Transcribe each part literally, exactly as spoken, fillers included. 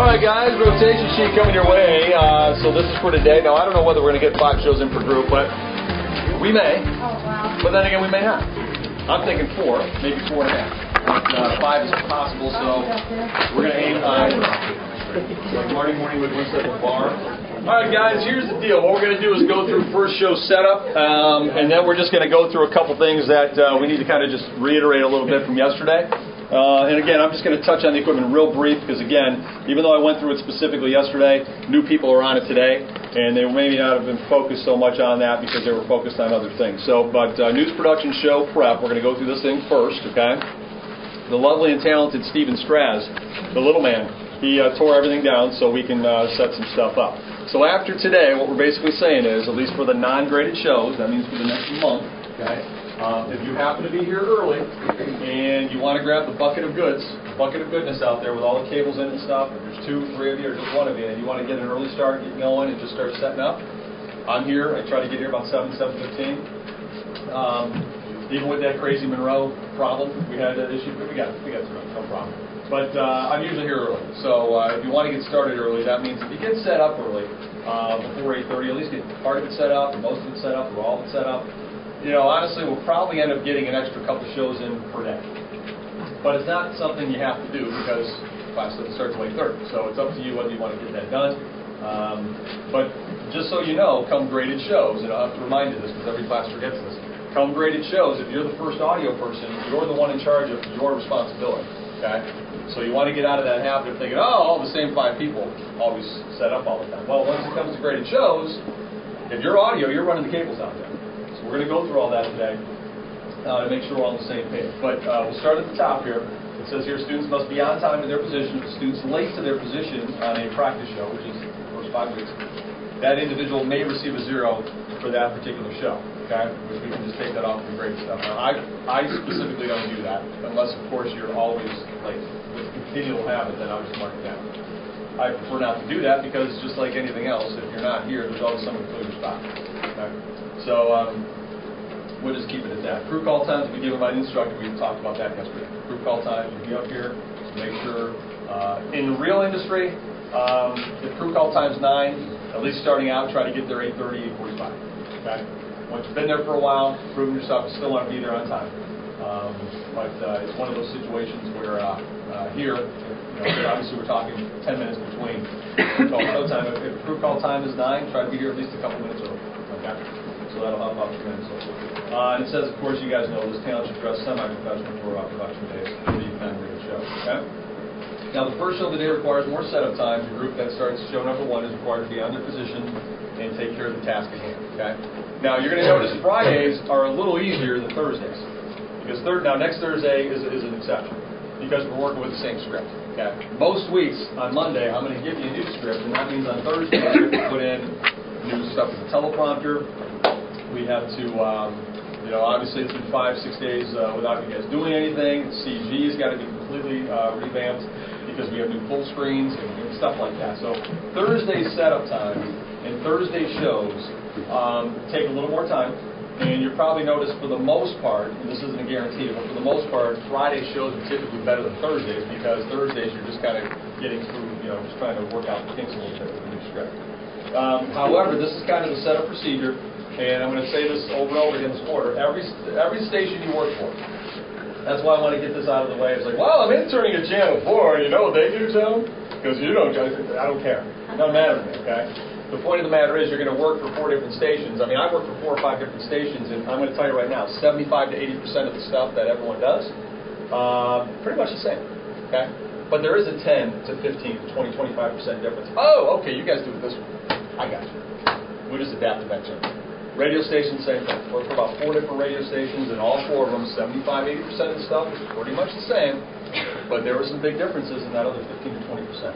All right, guys, rotation sheet coming your way. Uh, so this is for today. Now, I don't know whether we're going to get five shows in per group, but we may. Oh, wow. But then again, we may not. I'm thinking four, maybe four and a half. But, uh, five is possible, so we're going to aim high. Like Marty Morning would once at the bar. All right, guys, here's the deal. What we're going to do is go through first show setup, um, and then we're just going to go through a couple things that uh, we need to kind of just reiterate a little bit from yesterday. Uh, and again, I'm just going to touch on the equipment real brief because, again, even though I went through it specifically yesterday, new people are on it today, and they maybe not have been focused so much on that because they were focused on other things. So, but uh, news production show prep, we're going to go through this thing first, okay? The lovely and talented Steven Straz, the little man, he uh, tore everything down so we can uh, set some stuff up. So after today, what we're basically saying is, at least for the non-graded shows, that means for the next month, okay? Uh, if you happen to be here early and you want to grab the bucket of goods, bucket of goodness out there with all the cables in it and stuff, if there's two, three of you, or just one of you, and you want to get an early start, get going, and just start setting up, I'm here. I try to get here about seven, seven fifteen. Um, even with that crazy Monroe problem, we had that issue, but we got we got through it, no problem. But uh, I'm usually here early, so uh, if you want to get started early, that means if you get set up early, uh, before eight thirty, at least get part of it set up, or most of it set up, or all of it set up. You know, honestly, we'll probably end up getting an extra couple shows in per day. But it's not something you have to do because class doesn't start till eight thirty. So it's up to you whether you want to get that done. Um, but just so you know, come graded shows, and I'll have to remind you this because every class forgets this. Come graded shows, if you're the first audio person, you're the one in charge of your responsibility. Okay? So you want to get out of that habit of thinking, oh, all the same five people always set up all the time. Well, once it comes to graded shows, if you're audio, you're running the cables out there. We're going to go through all that today uh, to make sure we're all on the same page. But uh, we'll start at the top here. It says here students must be on time in their position. If the student's late to their position on a practice show, which is the first five weeks, that individual may receive a zero for that particular show. Okay? Which we can just take that off the grade stuff. Now, I, I specifically don't do that unless, of course, you're always late. With a continual habit, then I'll just mark it down. I prefer not to do that because just like anything else, if you're not here, there's always someone to fill your spot. Okay? So, um, we'll just keep it at that. Crew call times will be given by the instructor. We talked about that yesterday. Crew call times will be up here to make sure. Uh, in the real industry, um, if crew call time's nine, at least starting out, try to get there eight thirty, eight forty-five. Okay? Once you've been there for a while, proving yourself, you still want to be there on time. Um, but uh, it's one of those situations where uh, uh, here, you know, obviously we're talking ten minutes between crew call no time. If, if crew call time is nine, try to be here at least a couple minutes early. Okay? So that'll help out tremendously. Uh, and it says, of course, you guys know this talent should dress semi-professional for uh, production days for the non-graded show. Okay? Now, the first show of the day requires more setup time. The group that starts show number one is required to be on their position and take care of the task at hand. Okay? Now, you're going to notice Fridays are a little easier than Thursdays. Because third, now next Thursday is, is an exception because we're working with the same script. Okay? Most weeks on Monday, I'm going to give you a new script, and that means on Thursday you have to put in new stuff with the teleprompter. We have to, um, you know, obviously it's been five, six days uh, without you guys doing anything. C G's got to be completely uh, revamped because we have new full screens and, and stuff like that. So Thursday setup time and Thursday shows um, take a little more time. And you'll probably notice for the most part, and this isn't a guarantee, but for the most part, Friday shows are typically better than Thursdays because Thursdays you're just kind of getting through, you know, just trying to work out the kinks a little bit with the new script. Um, however, this is kind of the setup procedure. And I'm going to say this over and over again in this order. Every every station you work for. That's why I want to get this out of the way. It's like, well, I'm interning at Channel four. You know what they do, Tom? Because you don't. I don't care. It doesn't matter to me, okay? The point of the matter is you're going to work for four different stations. I mean, I work for four or five different stations, and I'm going to tell you right now, seventy-five to eighty percent of the stuff that everyone does, uh, pretty much the same, okay? But there is a ten to fifteen, twenty, twenty-five percent difference. Oh, okay, you guys do it this way. I got you. We just adapt to that change. Radio stations, same thing. Work for about four different radio stations, and all four of them, seventy-five, eighty percent of the stuff is pretty much the same, but there were some big differences in that other fifteen to twenty percent.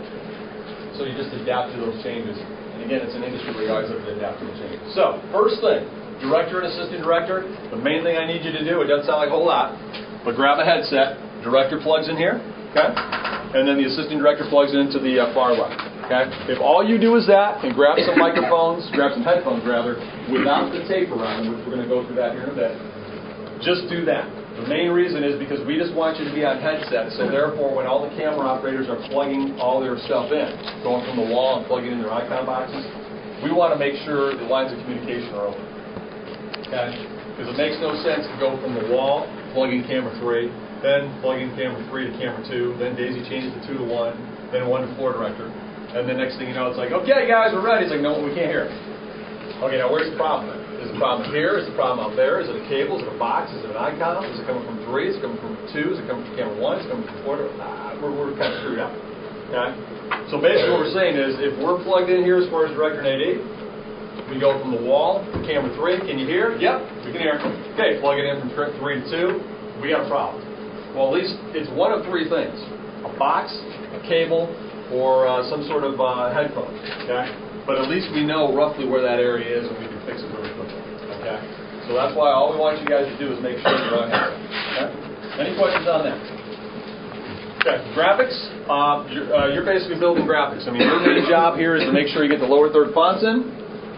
So you just adapt to those changes. And again, it's an industry where you always have to adapt to the changes. So, first thing, director and assistant director, the main thing I need you to do, it doesn't sound like a whole lot, but grab a headset. Director plugs in here, okay? And then the assistant director plugs into the uh, far left. Okay? If all you do is that and grab some microphones, grab some headphones rather, without the tape around them, which we're going to go through that here in a bit, just do that. The main reason is because we just want you to be on headsets, so therefore when all the camera operators are plugging all their stuff in, going from the wall and plugging in their icon boxes, we want to make sure the lines of communication are open. Okay? Because it makes no sense to go from the wall, plug in camera three, then plug in camera three to camera two, then daisy changes to two to one, then one to floor director, and then next thing you know it's like, okay guys, we're ready. It's like, no, we can't hear it. Okay, now where's the problem? Is the problem here? Is the problem out there? Is it a cable? Is it a box? Is it an icon? Is it coming from three? Is it coming from two? Is it coming from camera one? Is it coming from four? Ah, we're, we're kind of screwed up. Okay? So basically what we're saying is, if we're plugged in here as far as director and A D, we go from the wall to camera three. Can you hear? Yep, we can hear. Okay, plug it in from three to two. We got a problem. Well, at least it's one of three things: a box, a cable, or uh, some sort of uh, headphone. Okay? But at least we know roughly where that area is, and we can fix it really quickly. Okay? So that's why all we want you guys to do is make sure you're on it. Okay? Any questions on that? Okay. Graphics. Uh, you're, uh, you're basically building graphics. I mean, your main job here is to make sure you get the lower third fonts in,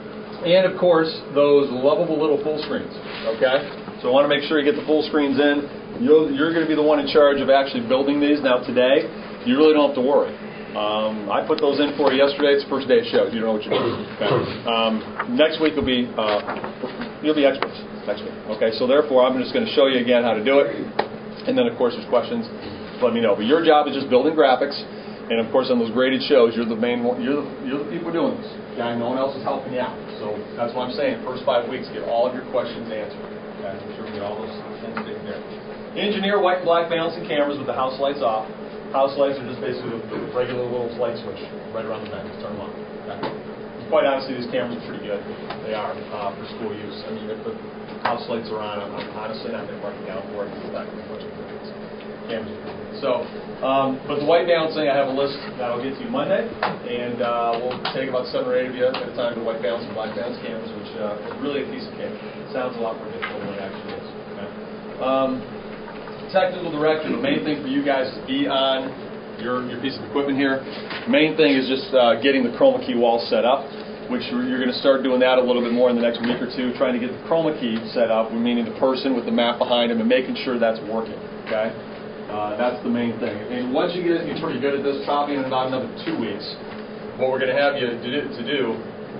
and of course those lovable little full screens. Okay? So I want to make sure you get the full screens in. You're, you're going to be the one in charge of actually building these. Now today, you really don't have to worry. Um, I put those in for you yesterday. It's the first day of shows. You don't know what you're doing. Okay. Um, next week will be uh, you'll be experts next week. Okay. So therefore, I'm just going to show you again how to do it, and then of course, there's questions. Let me know. But your job is just building graphics, and of course, on those graded shows, you're the main one. You're the you're the people doing this. Okay. No one else is helping you out. So that's what I'm saying. First five weeks, get all of your questions answered. Okay. I'm sure we get all those things taken care of. Engineer white and black balancing cameras with the house lights off. House lights are just basically a regular little light switch right around the bend. Just turn them on. Okay. Quite honestly, these cameras are pretty good. They are uh, for school use. I mean, if the house lights are on, I'm honestly not going to mark it down for it. It's not going to be much of a difference. Cameras are pretty good. So, um, but the white balancing, I have a list that I'll get to you Monday, and uh, we'll take about seven or eight of you at a time to white balance and black balance cameras, which uh, is really a piece of cake. It sounds a lot more difficult than it actually is. Okay. Um, Technical director, the main thing for you guys to be on your, your piece of equipment here, the main thing is just uh, getting the chroma key wall set up, which you're going to start doing that a little bit more in the next week or two, trying to get the chroma key set up, meaning the person with the map behind him, and making sure that's working. Okay, uh, that's the main thing. And once you get it, you're pretty good at this, probably in about another two weeks, what we're going to have you to do, to do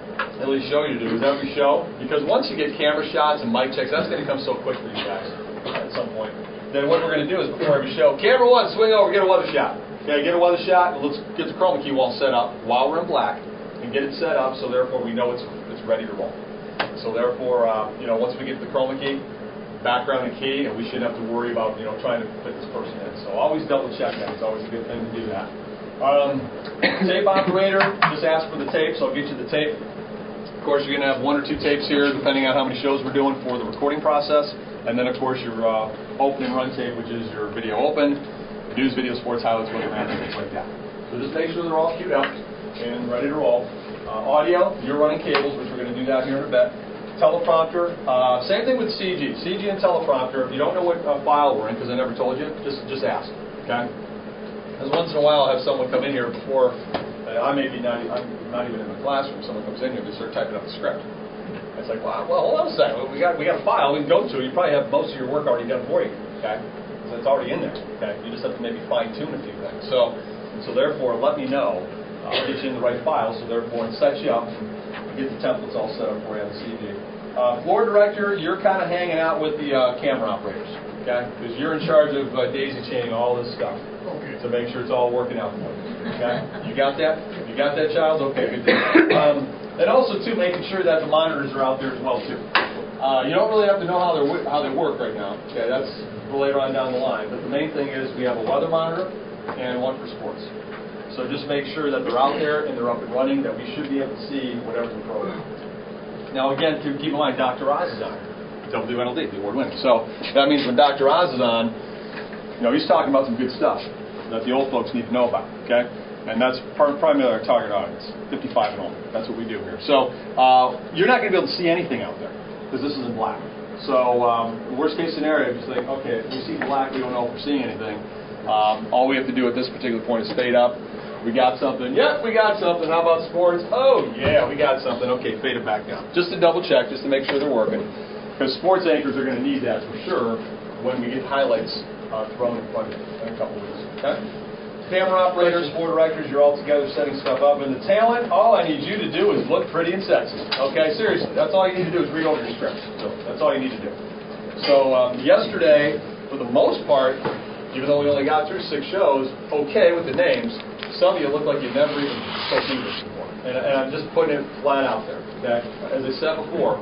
at least show you to do, is every show, because once you get camera shots and mic checks, that's going to come so quick for you guys at some point. Then what we're going to do is before every show, camera one, swing over, get a weather shot. Okay, get a weather shot, and let's get the chroma key wall set up while we're in black, and get it set up so therefore we know it's it's ready to roll. So therefore, uh, you know, once we get the chroma key, background and key, and we shouldn't have to worry about, you know, trying to fit this person in. So always double check that. It's always a good thing to do that. Um, tape operator, just ask for the tape, so I'll get you the tape. Of course, you're going to have one or two tapes here, depending on how many shows we're doing for the recording process. And then, of course, your uh, open and run tape, which is your video open, news, video, sports, highlights, weather, math, things like that. So just make sure they're all queued up and ready to roll. Uh, audio, you're running cables, which we're going to do that here in a bit. Teleprompter, uh, same thing with C G. C G and teleprompter, if you don't know what uh, file we're in, because I never told you, just just ask. Okay? Because once in a while I'll have someone come in here before, uh, I may be not, I'm not even in the classroom, someone comes in here and they start typing up the script. It's like, wow, well, hold on a second. We got we got a file we can go to. You probably have most of your work already done for you, okay? So it's already in there, okay? You just have to maybe fine tune a few things. So, so therefore, let me know. I'll get you in the right file. So therefore, it sets you up. Get the templates all set up for you on the C D. Uh, floor director, you're kind of hanging out with the uh, camera operators, okay? Because you're in charge of uh, daisy chaining all this stuff, okay, to make sure it's all working out for you. Okay? You got that? You got that, child? Okay, good deal. Um, And also, too, making sure that the monitors are out there as well, too. Uh, you don't really have to know how, they're, how they work right now. Okay, that's for later on down the line. But the main thing is we have a weather monitor and one for sports. So just make sure that they're out there and they're up and running, that we should be able to see whatever the program is. Now, again, keep in mind, Doctor Oz is on. W N L D, the award winner. So that means when Doctor Oz is on, you know, he's talking about some good stuff that the old folks need to know about, okay? And that's primarily our target audience, fifty-five and older. That's what we do here. So uh, you're not going to be able to see anything out there because this is in black. So um, worst case scenario, if you think, okay, if we see black, we don't know if we're seeing anything. Um, all we have to do at this particular point is fade up. We got something. Yep, we got something. How about sports? Oh, yeah, we got something. Okay, fade it back down. Just to double check, just to make sure they're working. Because sports anchors are going to need that for sure when we get highlights uh, thrown in front of you in a couple of weeks. Okay? Camera operators, floor directors, you're all together setting stuff up. And the talent, all I need you to do is look pretty and sexy. Okay, seriously, that's all you need to do is read over your scripts. So that's all you need to do. So um, yesterday, for the most part, even though we only got through six shows, okay with the names, some of you look like you've never even spoken English before. And, and I'm just putting it flat out there. Okay? As I said before,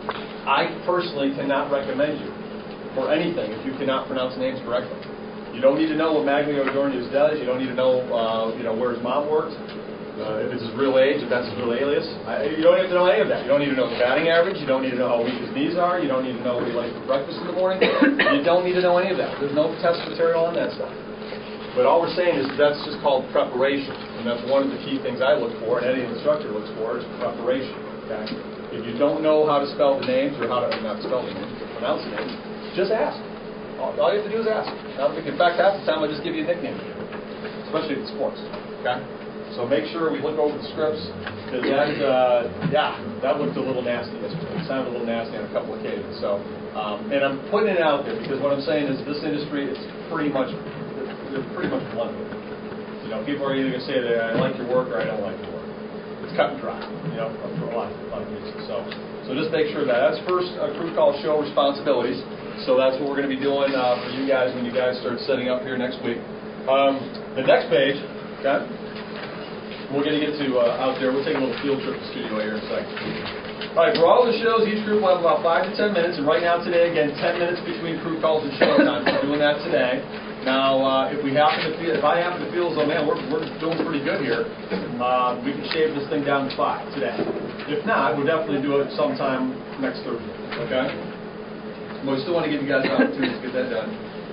I personally cannot recommend you for anything if you cannot pronounce names correctly. You don't need to know what Maglio Dornius does. You don't need to know, uh, you know, where his mom worked, uh, if it's his real age, if that's his real alias. I, you don't have to know any of that. You don't need to know the batting average. You don't need to know how weak his knees are. You don't need to know what he likes for breakfast in the morning. You don't need to know any of that. There's no test material on that stuff. But all we're saying is that's just called preparation, and that's one of the key things I look for, and any instructor looks for, is preparation. Okay? If you don't know how to spell the names, or how to not spell the names, but pronounce the names, just ask. All, all you have to do is ask. In fact, half the time I just give you a nickname, especially in sports. Okay? So make sure we look over the scripts, because that, uh, yeah, that looked a little nasty yesterday. It sounded a little nasty on a couple occasions. So, um, and I'm putting it out there because what I'm saying is this industry is pretty much. They're pretty much blunt with it. You know, people are either going to say that I like your work or I don't like your work. It's cut and dry, you know, for a lot, a lot of reasons. So, so just make sure that that's first uh, crew call show responsibilities. So that's what we're going to be doing uh, for you guys when you guys start setting up here next week. Um, the next page, okay, we're going to get to uh, out there. We'll take a little field trip to the studio here in a second. All right, for all the shows, each group will have about five to ten minutes. And right now today, again, ten minutes between crew calls and show time. We're doing that today. Now, uh, if we happen to feel, if I happen to feel as though, man, we're, we're doing pretty good here, uh, we can shave this thing down to five today. If not, we'll definitely do it sometime next Thursday. Okay? But we still want to give you guys an opportunity to get that done.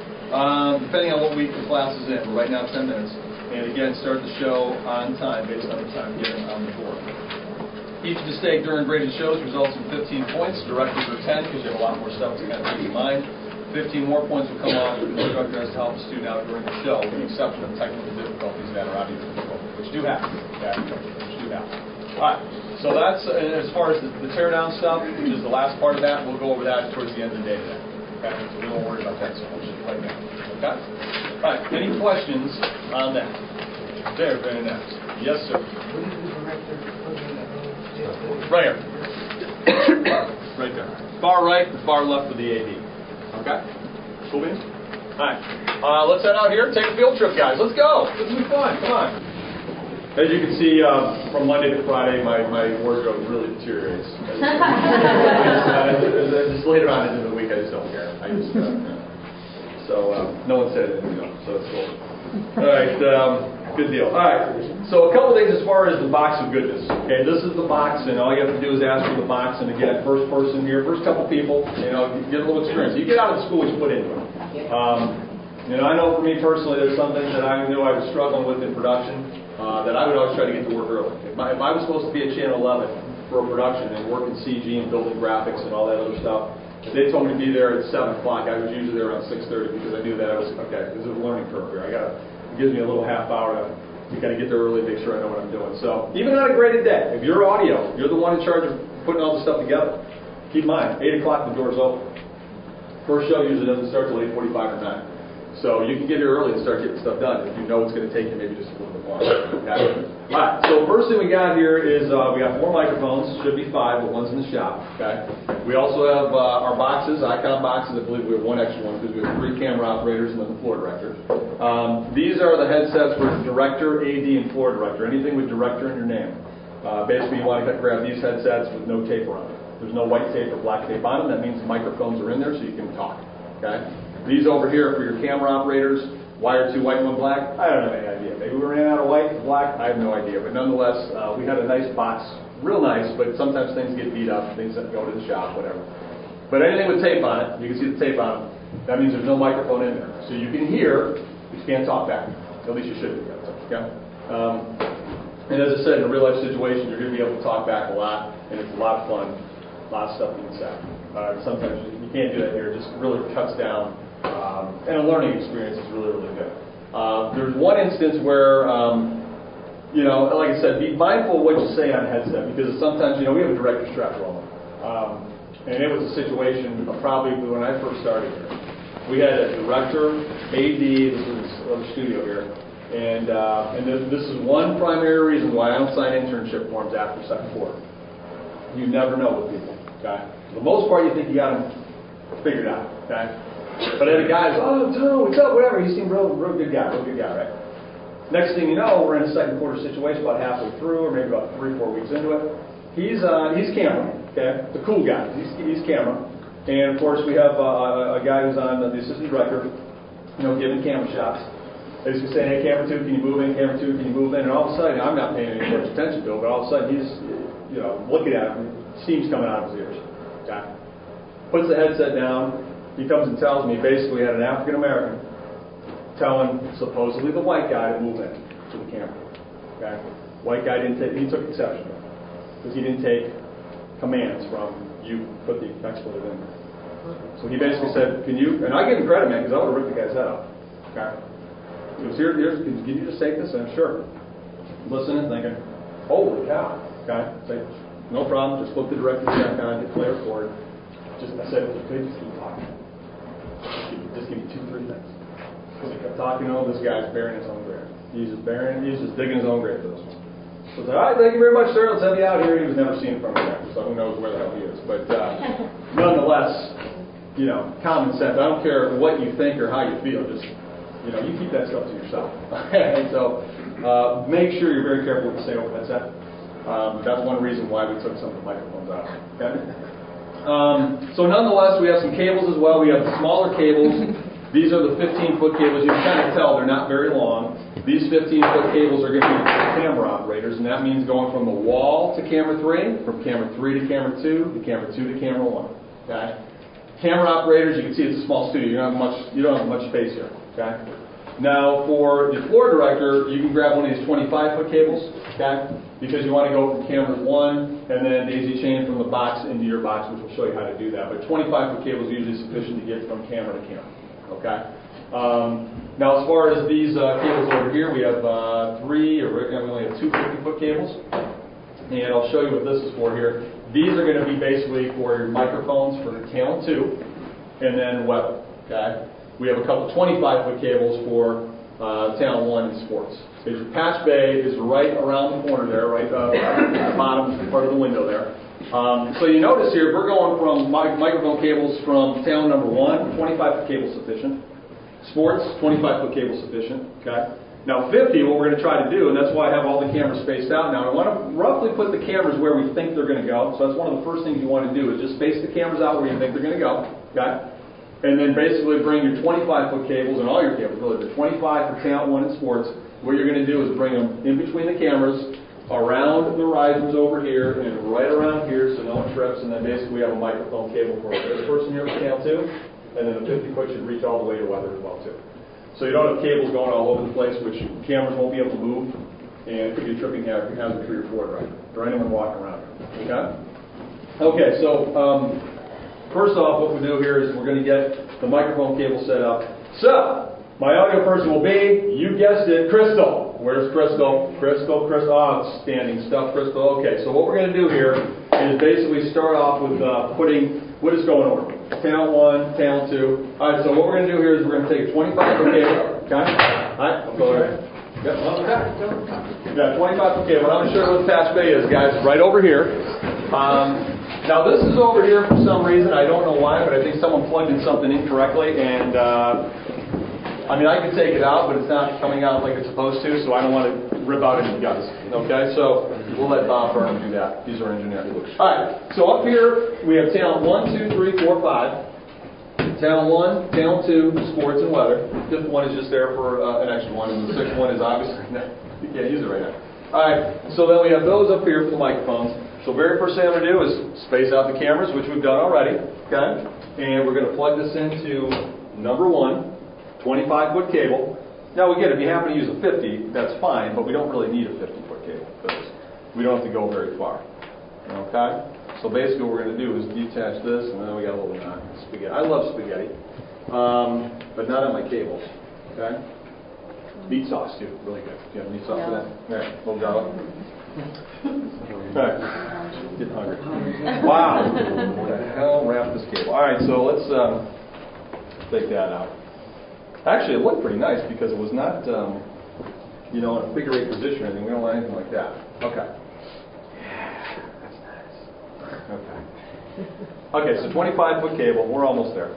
Um, depending on what week the class is in, we're right now ten minutes. And again, start the show on time based on the time given on the board. Each mistake during graded shows results in fifteen points. Directors are ten because you have a lot more stuff to kind of keep in mind. fifteen more points will come off if the instructor has to help the student out during the show, with the exception of technical difficulties that are out of your control, which do happen. Okay? Which do happen. All right. So that's, uh, as far as the, the teardown stuff, which is the last part of that, we'll go over that towards the end of the day today. Okay? So we won't worry about that so much right now. Okay? All right. Any questions on that? There, very nice. Yes, sir. Right here. Right there. Far right and far left of the A D. Okay? Cool beans? Alright. Uh, let's head out here and take a field trip, guys. Let's go. This will be fun. Come on. As you can see, uh, from Monday to Friday, my, my wardrobe really deteriorates. I just, I just, just later on into the week, I just don't care. I just, uh, so, uh, no one said anything, you know, so it's cool. Alright, um, good deal. Alright, so a couple things as far as the box of goodness. Okay, this is the box, and all you have to do is ask for the box, and again, first person here, first couple people, you know, get a little experience. You get out of the school, you put into it. Um, you know, I know for me personally, there's some things that I knew I was struggling with in production, uh, that I would always try to get to work early. If, my, if I was supposed to be at Channel eleven for a production and work in C G and building graphics and all that other stuff, if they told me to be there at seven o'clock, I was usually there around six thirty because I knew that I was, okay, this is a learning curve here. I gotta, it gives me a little half hour to, to kind of get there early and make sure I know what I'm doing. So even on a graded day, if you're audio, you're the one in charge of putting all the stuff together, keep in mind, eight o'clock the door's open. First show usually doesn't start till eight forty-five or nine. So you can get here early and start getting stuff done if you know it's going to take you maybe just a little bit longer. Okay? All right, so first thing we got here is uh, we got four microphones. Should be five, but one's in the shop. Okay. We also have uh, our boxes, Icon boxes. I believe we have one extra one because we have three camera operators and then the floor director. Um, these are the headsets for director, A D, and floor director. Anything with director in your name. Uh, basically, you want to grab these headsets with no tape around them. There's no white tape or black tape on them. That means the microphones are in there so you can talk. Okay. These over here are for your camera operators. Why are two white and one black? I don't have any idea. Maybe we ran out of white and black. I have no idea. But nonetheless, uh, we had a nice box. Real nice, but sometimes things get beat up. Things that go to the shop, whatever. But anything with tape on it, you can see the tape on it. That means there's no microphone in there. So you can hear, but you can't talk back. At least you should be able to. Okay? Um, and as I said, in a real life situation, you're going to be able to talk back a lot, and it's a lot of fun. A lot of stuff being said. Uh, sometimes you can't do that here. It just really cuts down. Um, and a learning experience is really, really good. Uh, there's one instance where, um, you know, like I said, be mindful of what you say on headset because sometimes, you know, we have a director strap rolling. Um, and it was a situation uh, probably when I first started here. we had a director, A D, this is another studio here, and uh, and this, this is one primary reason why I don't sign internship forms after second quarter. You never know with people, okay? For the most part, you think you got them figured out, okay? But then the guy's, oh, no, what's up, whatever. He seemed real, real good guy, real good guy, right? Next thing you know, we're in a second quarter situation about halfway through, or maybe about three, four weeks into it. He's uh, he's camera, okay? The cool guy. He's, he's camera. And, of course, we have uh, a guy who's on uh, the assistant director, you know, giving camera shots. He's just saying, hey, camera two, can you move in? Camera two, can you move in? And all of a sudden, I'm not paying any much attention to it, but all of a sudden he's, you know, looking at him, steam's coming out of his ears. Okay? Puts the headset down. He comes and tells me, basically, had an African-American telling supposedly the white guy to move in to the camera. Okay? White guy didn't take, he took exception because he didn't take commands from you put the expletive in there. So he basically said, can you, and I give him credit, man, because I would have ripped the guy's head off. Okay? He was here, here's, can you just take this? And I'm sure. Listening, thinking, holy cow. Okay? Say, no problem, just flip the director check on, get play record. Just, I said, okay, just keep talking. Just give me two, three things. Because he kept talking to him, this guy's burying his own grave. He's just burying, he's just digging his own grave for this one. So I said, all right, thank you very much, sir. Let's have you out here. He was never seen from here, so who knows where the hell he is. But uh, nonetheless, you know, common sense. I don't care what you think or how you feel. Just, you know, you keep that stuff to yourself. Okay? So uh, make sure you're very careful what you say over headset. Um, that's one reason why we took some of the microphones out. Okay? Um, so nonetheless, we have some cables as well. We have the smaller cables. These are the fifteen-foot cables. You can kind of tell they're not very long. These fifteen-foot cables are going to be for camera operators, and that means going from the wall to camera three, from camera three to camera two, to camera two to camera one. Okay? Camera operators, you can see it's a small studio. You don't have much. You don't have much space here. Okay? Now, for the floor director, you can grab one of these twenty-five-foot cables. Okay? Because you want to go from camera one and then daisy chain from the box into your box, which will show you how to do that. But twenty-five-foot cable is usually sufficient to get from camera to camera. Okay. Um, now, as far as these uh, cables over here, we have uh, three, or we only have two fifty-foot cables. And I'll show you what this is for here. These are going to be basically for your microphones for Talent two and then weather. Okay. We have a couple twenty-five-foot cables for uh, Talent one and sports. So your patch bay is right around the corner there, right uh, at the bottom part of the window there. Um, so you notice here, we're going from mic microphone cables from Talent number one, twenty-five-foot cable sufficient. Sports, twenty-five-foot cable sufficient. Okay. Now fifty, what we're going to try to do, and that's why I have all the cameras spaced out now, I want to roughly put the cameras where we think they're going to go. So that's one of the first things you want to do is just space the cameras out where you think they're going to go. Okay. And then basically bring your twenty-five-foot cables and all your cables, really the twenty-five for Talent one and sports. What you're going to do is bring them in between the cameras, around the risers over here, and right around here so no one trips, and then basically we have a microphone cable for this person here with Talent two, and then the fifty-foot should reach all the way to weather as well too. So you don't have cables going all over the place, which cameras won't be able to move, and it could be a tripping hazard for your floor director, or anyone walking around. Okay? Okay, so um, first off, what we do here is we're going to get the microphone cable set up. So, my audio person will be, you guessed it, Crystal. Where's Crystal? Crystal, Crystal. Oh, outstanding stuff, Crystal. Okay, so what we're going to do here is basically start off with uh, putting, what is going on? Talent one, Talent two. All right, so what we're going to do here is we're going to take a twenty-five-foot cable. Okay? All right, I'll go ahead. Yep, okay. Yeah, twenty-five-foot cable. I'm going to show you what the patch bay is, guys. Right over here. Um, now, this is over here for some reason. I don't know why, but I think someone plugged in something incorrectly, and uh, I mean, I can take it out, but it's not coming out like it's supposed to, so I don't want to rip out any guts. Okay, so we'll let Bob Burnham do that. He's our engineer. All right, so up here we have Talent one, two, three, four, five. Talent one, Talent two, sports and weather. The fifth one is just there for uh, an extra one, and the sixth one is obviously, no, you can't use it right now. All right, so then we have those up here for the microphones. So very first thing I'm going to do is space out the cameras, which we've done already. Okay, and we're going to plug this into number one. twenty-five-foot cable. Now, again, if you happen to use a fifty, that's fine, but we don't really need a fifty-foot cable because we don't have to go very far. Okay? So basically what we're going to do is detach this, and then we got a little uh, spaghetti. I love spaghetti, um, but not on my cables. Okay? Meat sauce, too. Really good. Do you have meat sauce for that? All right. Little garlic. All right. Getting hungry. Wow. What the hell wrapped this cable? All right, so let's... Um, take that out. Actually, it looked pretty nice because it was not, um, you know, in a figure eight position or anything. We don't want anything like that. Okay. Yeah, that's nice. Okay. Okay, so twenty-five foot cable. We're almost there.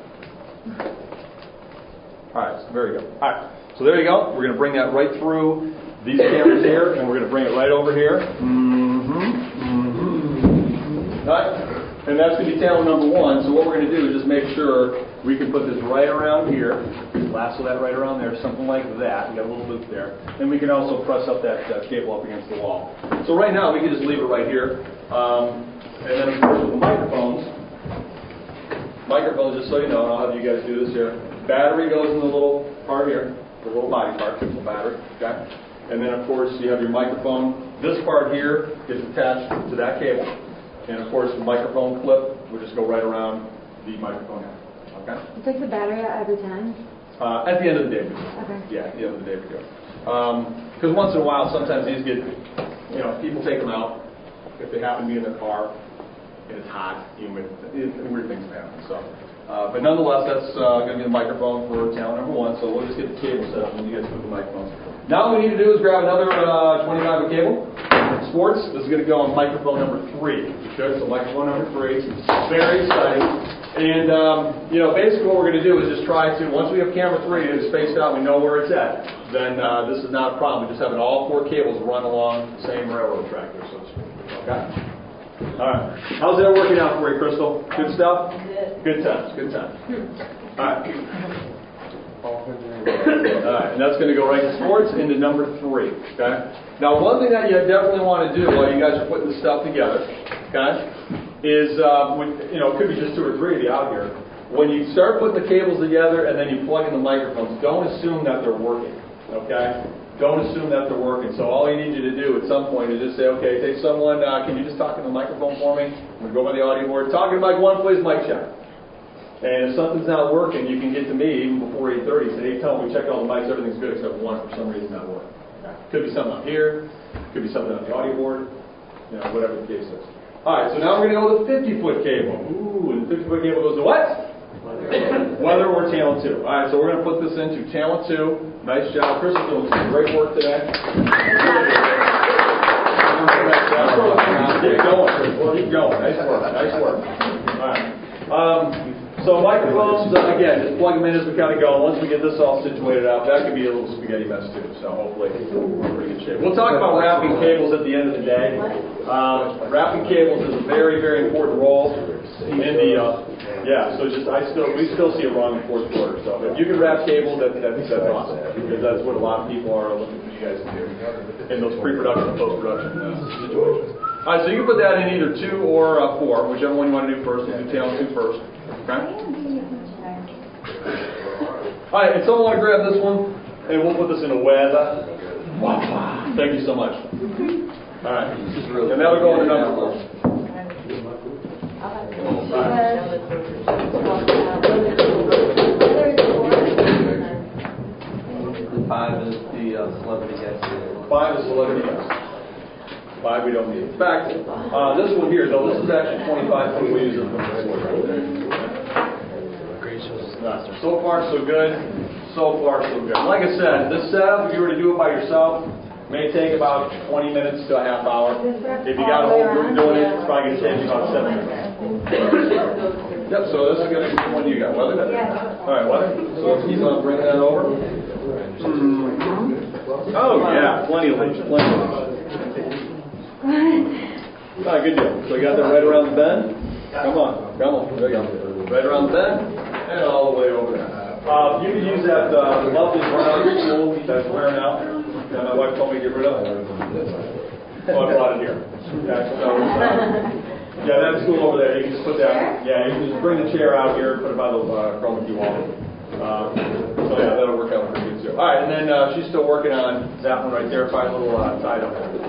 All right, so very good. All right, so there you go. We're going to bring that right through these cameras here, and we're going to bring it right over here. Mm-hmm. Mm-hmm. All right, and that's going to be channel number one. So what we're going to do is just make sure we can put this right around here, lasso that right around there, something like that. We got a little loop there, and we can also press up that uh, cable up against the wall. So right now we can just leave it right here, um, and then of course with the microphones. Microphones, just so you know, and I'll have you guys do this here. Battery goes in the little part here, the little body part, the battery, okay? And then, of course, you have your microphone. This part here is attached to that cable. And, of course, the microphone clip will just go right around the microphone head, okay? You take the battery out every time? Uh, at the end of the day, we do. Okay. Yeah, at the end of the day, we do. Because um, once in a while, sometimes these get, you know, people take them out if they happen to be in their car and it's hot, humid, weird things happen. So, uh, but nonetheless, that's uh, going to be the microphone for channel number one. So we'll just get the cable set up and you guys put the microphones. Now what we need to do is grab another uh, twenty-five foot cable. Sports. This is going to go on microphone number three. Okay, so microphone number three. Very exciting. And um, you know, basically what we're going to do is just try to, once we have camera three and it's spaced out, we know where it's at. Then uh, this is not a problem. We just having all four cables run along the same railroad track there, so to speak. Okay. All right. How's that working out for you, Crystal? Good stuff? Good times. Good times. All right. All right. And that's going to go right to sports into number three. Okay. Now, one thing that you definitely want to do while you guys are putting this stuff together, okay, is uh, when, you know, it could be just two or three of you out here. When you start putting the cables together and then you plug in the microphones, don't assume that they're working. Okay. Don't assume that they're working. So all I need you to do at some point is just say, okay, take someone, uh, can you just talk in the microphone for me? I'm going to go by the audio board. Talking to mic one, please, mic check. And if something's not working, you can get to me even before eight thirty. Say, hey, tell me, we checked all the mics, everything's good except one for some reason not working. Could be something up here. Could be something on the audio board. You know, whatever the case is. All right, so now we're going to go with the fifty foot cable. Ooh, and the fifty foot cable goes to what? Weather or channel two. All right, so we're going to put this into channel two. Nice job. Chris is doing some great work today. Keep going. Keep going. Nice work. Nice work. All right. Um, so microphones, uh, again, just plug them in as we kind of go. Once we get this all situated out, that could be a little spaghetti mess too. So hopefully we're in pretty good shape. We'll talk about wrapping cables at the end of the day. Um, wrapping cables is a very, very important role in the. Uh, Yeah, so just I still we still see it wrong in fourth quarter. So if you can wrap cable, that, that that's awesome because that's what a lot of people are looking for you guys to do in those pre-production and post-production uh, situations. All right, so you can put that in either two or uh, four, whichever one you want to do first. We'll do channel two first. Okay. All right, and someone want to grab this one, and we'll put this in a weather. Thank you so much. All right, and that'll go into number four. Five is the uh, celebrity guest. Five is celebrity guest. Five we don't need. In fact, uh, this one here, though, this is actually twenty-five foot. We use it for So far, so good. So far, so good. Like I said, this setup, if you were to do it by yourself, may take about twenty minutes to a half hour. If you got a whole group doing it, it's probably going to take you about seven minutes. Yep, so this is going to be one you got. Weather? All right, weather. So let's keep on bringing that over. Mm-hmm. Oh, yeah, plenty of leaves. Plenty of leaves. All right, good deal. So you got that right around the bend? Come on, come on. There you go. Right around the bend and all the way over there. Uh, you can use that uh, lovely brown tool that's wearing out. that my wife told me to get rid of. So I brought it here. Yeah, so, uh, yeah, that tool over there, you can just put that, yeah, you can just bring the chair out here and put it by the uh, chroma key wall. Uh, so yeah, that'll work out pretty good too. All right, and then uh, she's still working on that one right there, probably a little uh, tied up there.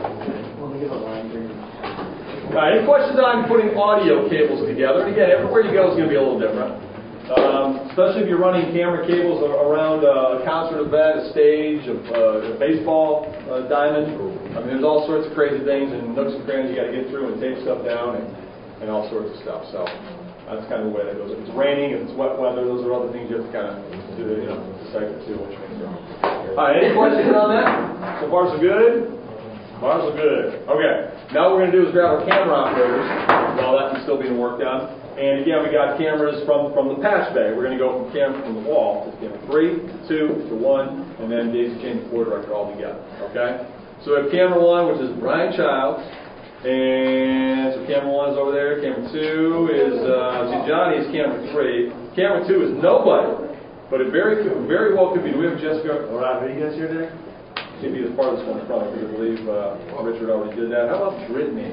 All right, any questions on putting audio cables together? And again, everywhere you go is going to be a little different. Um, especially if you're running camera cables around a concert event, a stage, a, a baseball uh, diamond. I mean, there's all sorts of crazy things and nooks and crannies you got to get through and tape stuff down and, and all sorts of stuff. So, That's kind of the way that goes. If it's raining, if it's wet weather, those are other things you have to kind of do, you know, decipher too, which means wrong. All right, any questions on that? So far so good? So far so good. Okay, now what we're going to do is grab our camera operators while that's still being worked on. And again, we got cameras from, from the patch bay. We're going to go from camera from the wall to camera three, to two, to one, and then daisy chain the floor director all together. Okay? So we have camera one, which is Brian Childs. And so camera one is over there. Camera two is uh, see, Johnny is camera three. Camera two is nobody, but it very very well could be. Do we have Jessica? All right, are you guys here today? She'd be as part of this one front because I believe uh, Richard already did that. How about Brittany?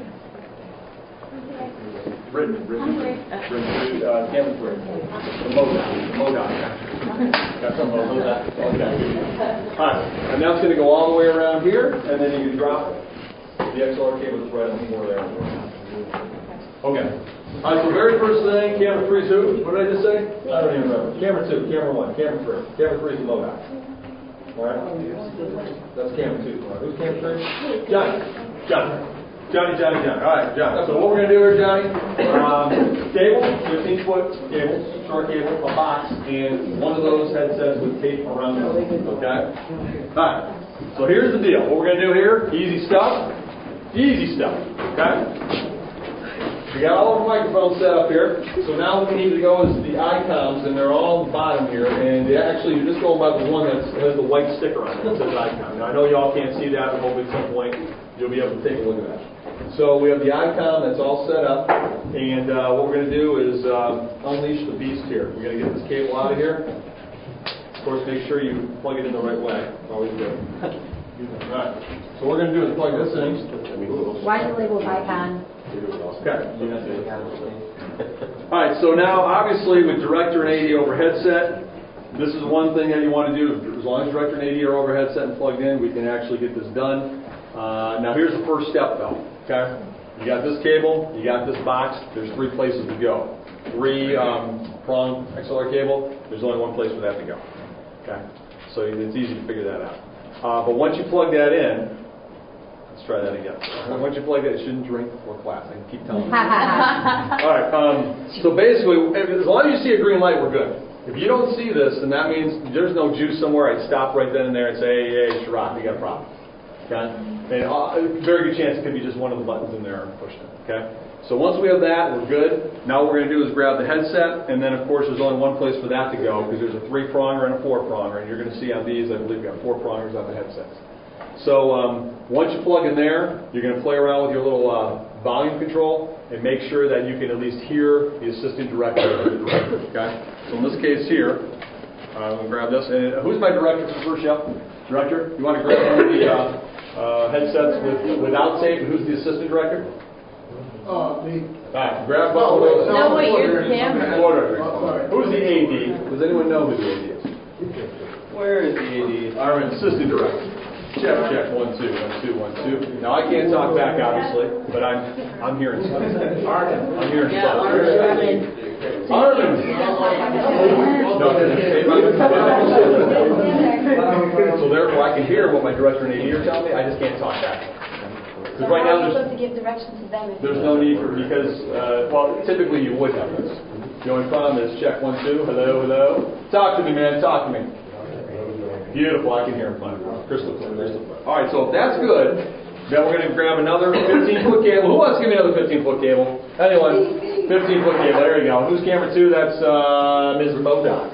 Brittany, Brittany, Brittany, uh, camera three. The Modoc, Modoc. Got some of those. Okay. All right, and now it's going to go all the way around here, and then you can drop it. The X L R cable is right on the floor there. Okay. All right, so very first thing, camera three is who? What did I just say? I don't even remember. Camera two, camera one, camera three. Camera three is the Modoc. All right? That's camera two. Who's camera three? Johnny. Johnny. Johnny, Johnny, Johnny. All right, Johnny. So what we're going to do here, Johnny, um, cable, fifteen foot cable, short cable, a box, and one of those headsets with tape around them. Okay? All right. So here's the deal. What we're going to do here, easy stuff. Easy stuff, okay? We got all the microphones set up here, so now what we need to go is the icons, and they're all on the bottom here, and they actually, you're just going by the one that has the white sticker on it that says icon. Now, I know y'all can't see that, but hopefully at some point you'll be able to take a look at that. So we have the icon that's all set up, and uh, what we're going to do is uh, unleash the beast here. We're going to get this cable out of here. Of course, make sure you plug it in the right way. Always good. Alright, so what we're going to do is plug this in. Why is it labeled icon? Okay. Alright, so now obviously with Director and A D over headset, this is one thing that you want to do. As long as Director and A D are over headset and plugged in, we can actually get this done. Uh, now here's the first step though. Okay? You got this cable, you got this box, there's three places to go. Three um, prong X L R cable, there's only one place for that to go. Okay? So it's easy to figure that out. Uh, but once you plug that in, let's try that again. Once you plug that, you shouldn't drink before class. I can keep telling you. All right. Um, so basically, as long as you see a green light, we're good. If you don't see this, then that means there's no juice somewhere. I'd stop right then and there and say, hey, hey, Sharad, you got a problem. Okay? And uh, a very good chance it could be just one of the buttons in there pushed in. Okay? So once we have that, we're good. Now what we're going to do is grab the headset, and then of course there's only one place for that to go because there's a three-pronger and a four-pronger, and you're going to see on these, I believe we have four prongers on the headsets. So um, once you plug in there, you're going to play around with your little uh, volume control and make sure that you can at least hear the assistant director or the director. Okay? So in this case here, uh, I'm going to grab this. And who's my director for the first show? Director? You want to grab one of the uh, uh, headsets with, without tape? Who's the assistant director? Uh, me. Alright, grab one of those. No, wait, you're the camera. Order. Who's the A D? Does anyone know who the A D is? Where is the A D? Our assistant director. Check, check, one, two, one, two, one, two. Now I can't talk back, obviously, but I'm I'm hearing stuff. Armin. I'm hearing Yeah, stuff. Armin. Armin. No, so therefore I can hear what my director and A D are telling me. I just can't talk back. Because right now there's, supposed to give directions to them. there's no need for, because, uh, well, typically you would have this. The only problem is check one, two, hello, hello. Talk to me, man, talk to me. Beautiful, I can hear him fine. Crystal clear, crystal clear. All right, so if that's good, then we're going to grab another fifteen-foot cable. Who wants to give me another fifteen-foot cable? Anyone? fifteen-foot cable, there you go. Who's camera two? That's uh, Miz Modoc.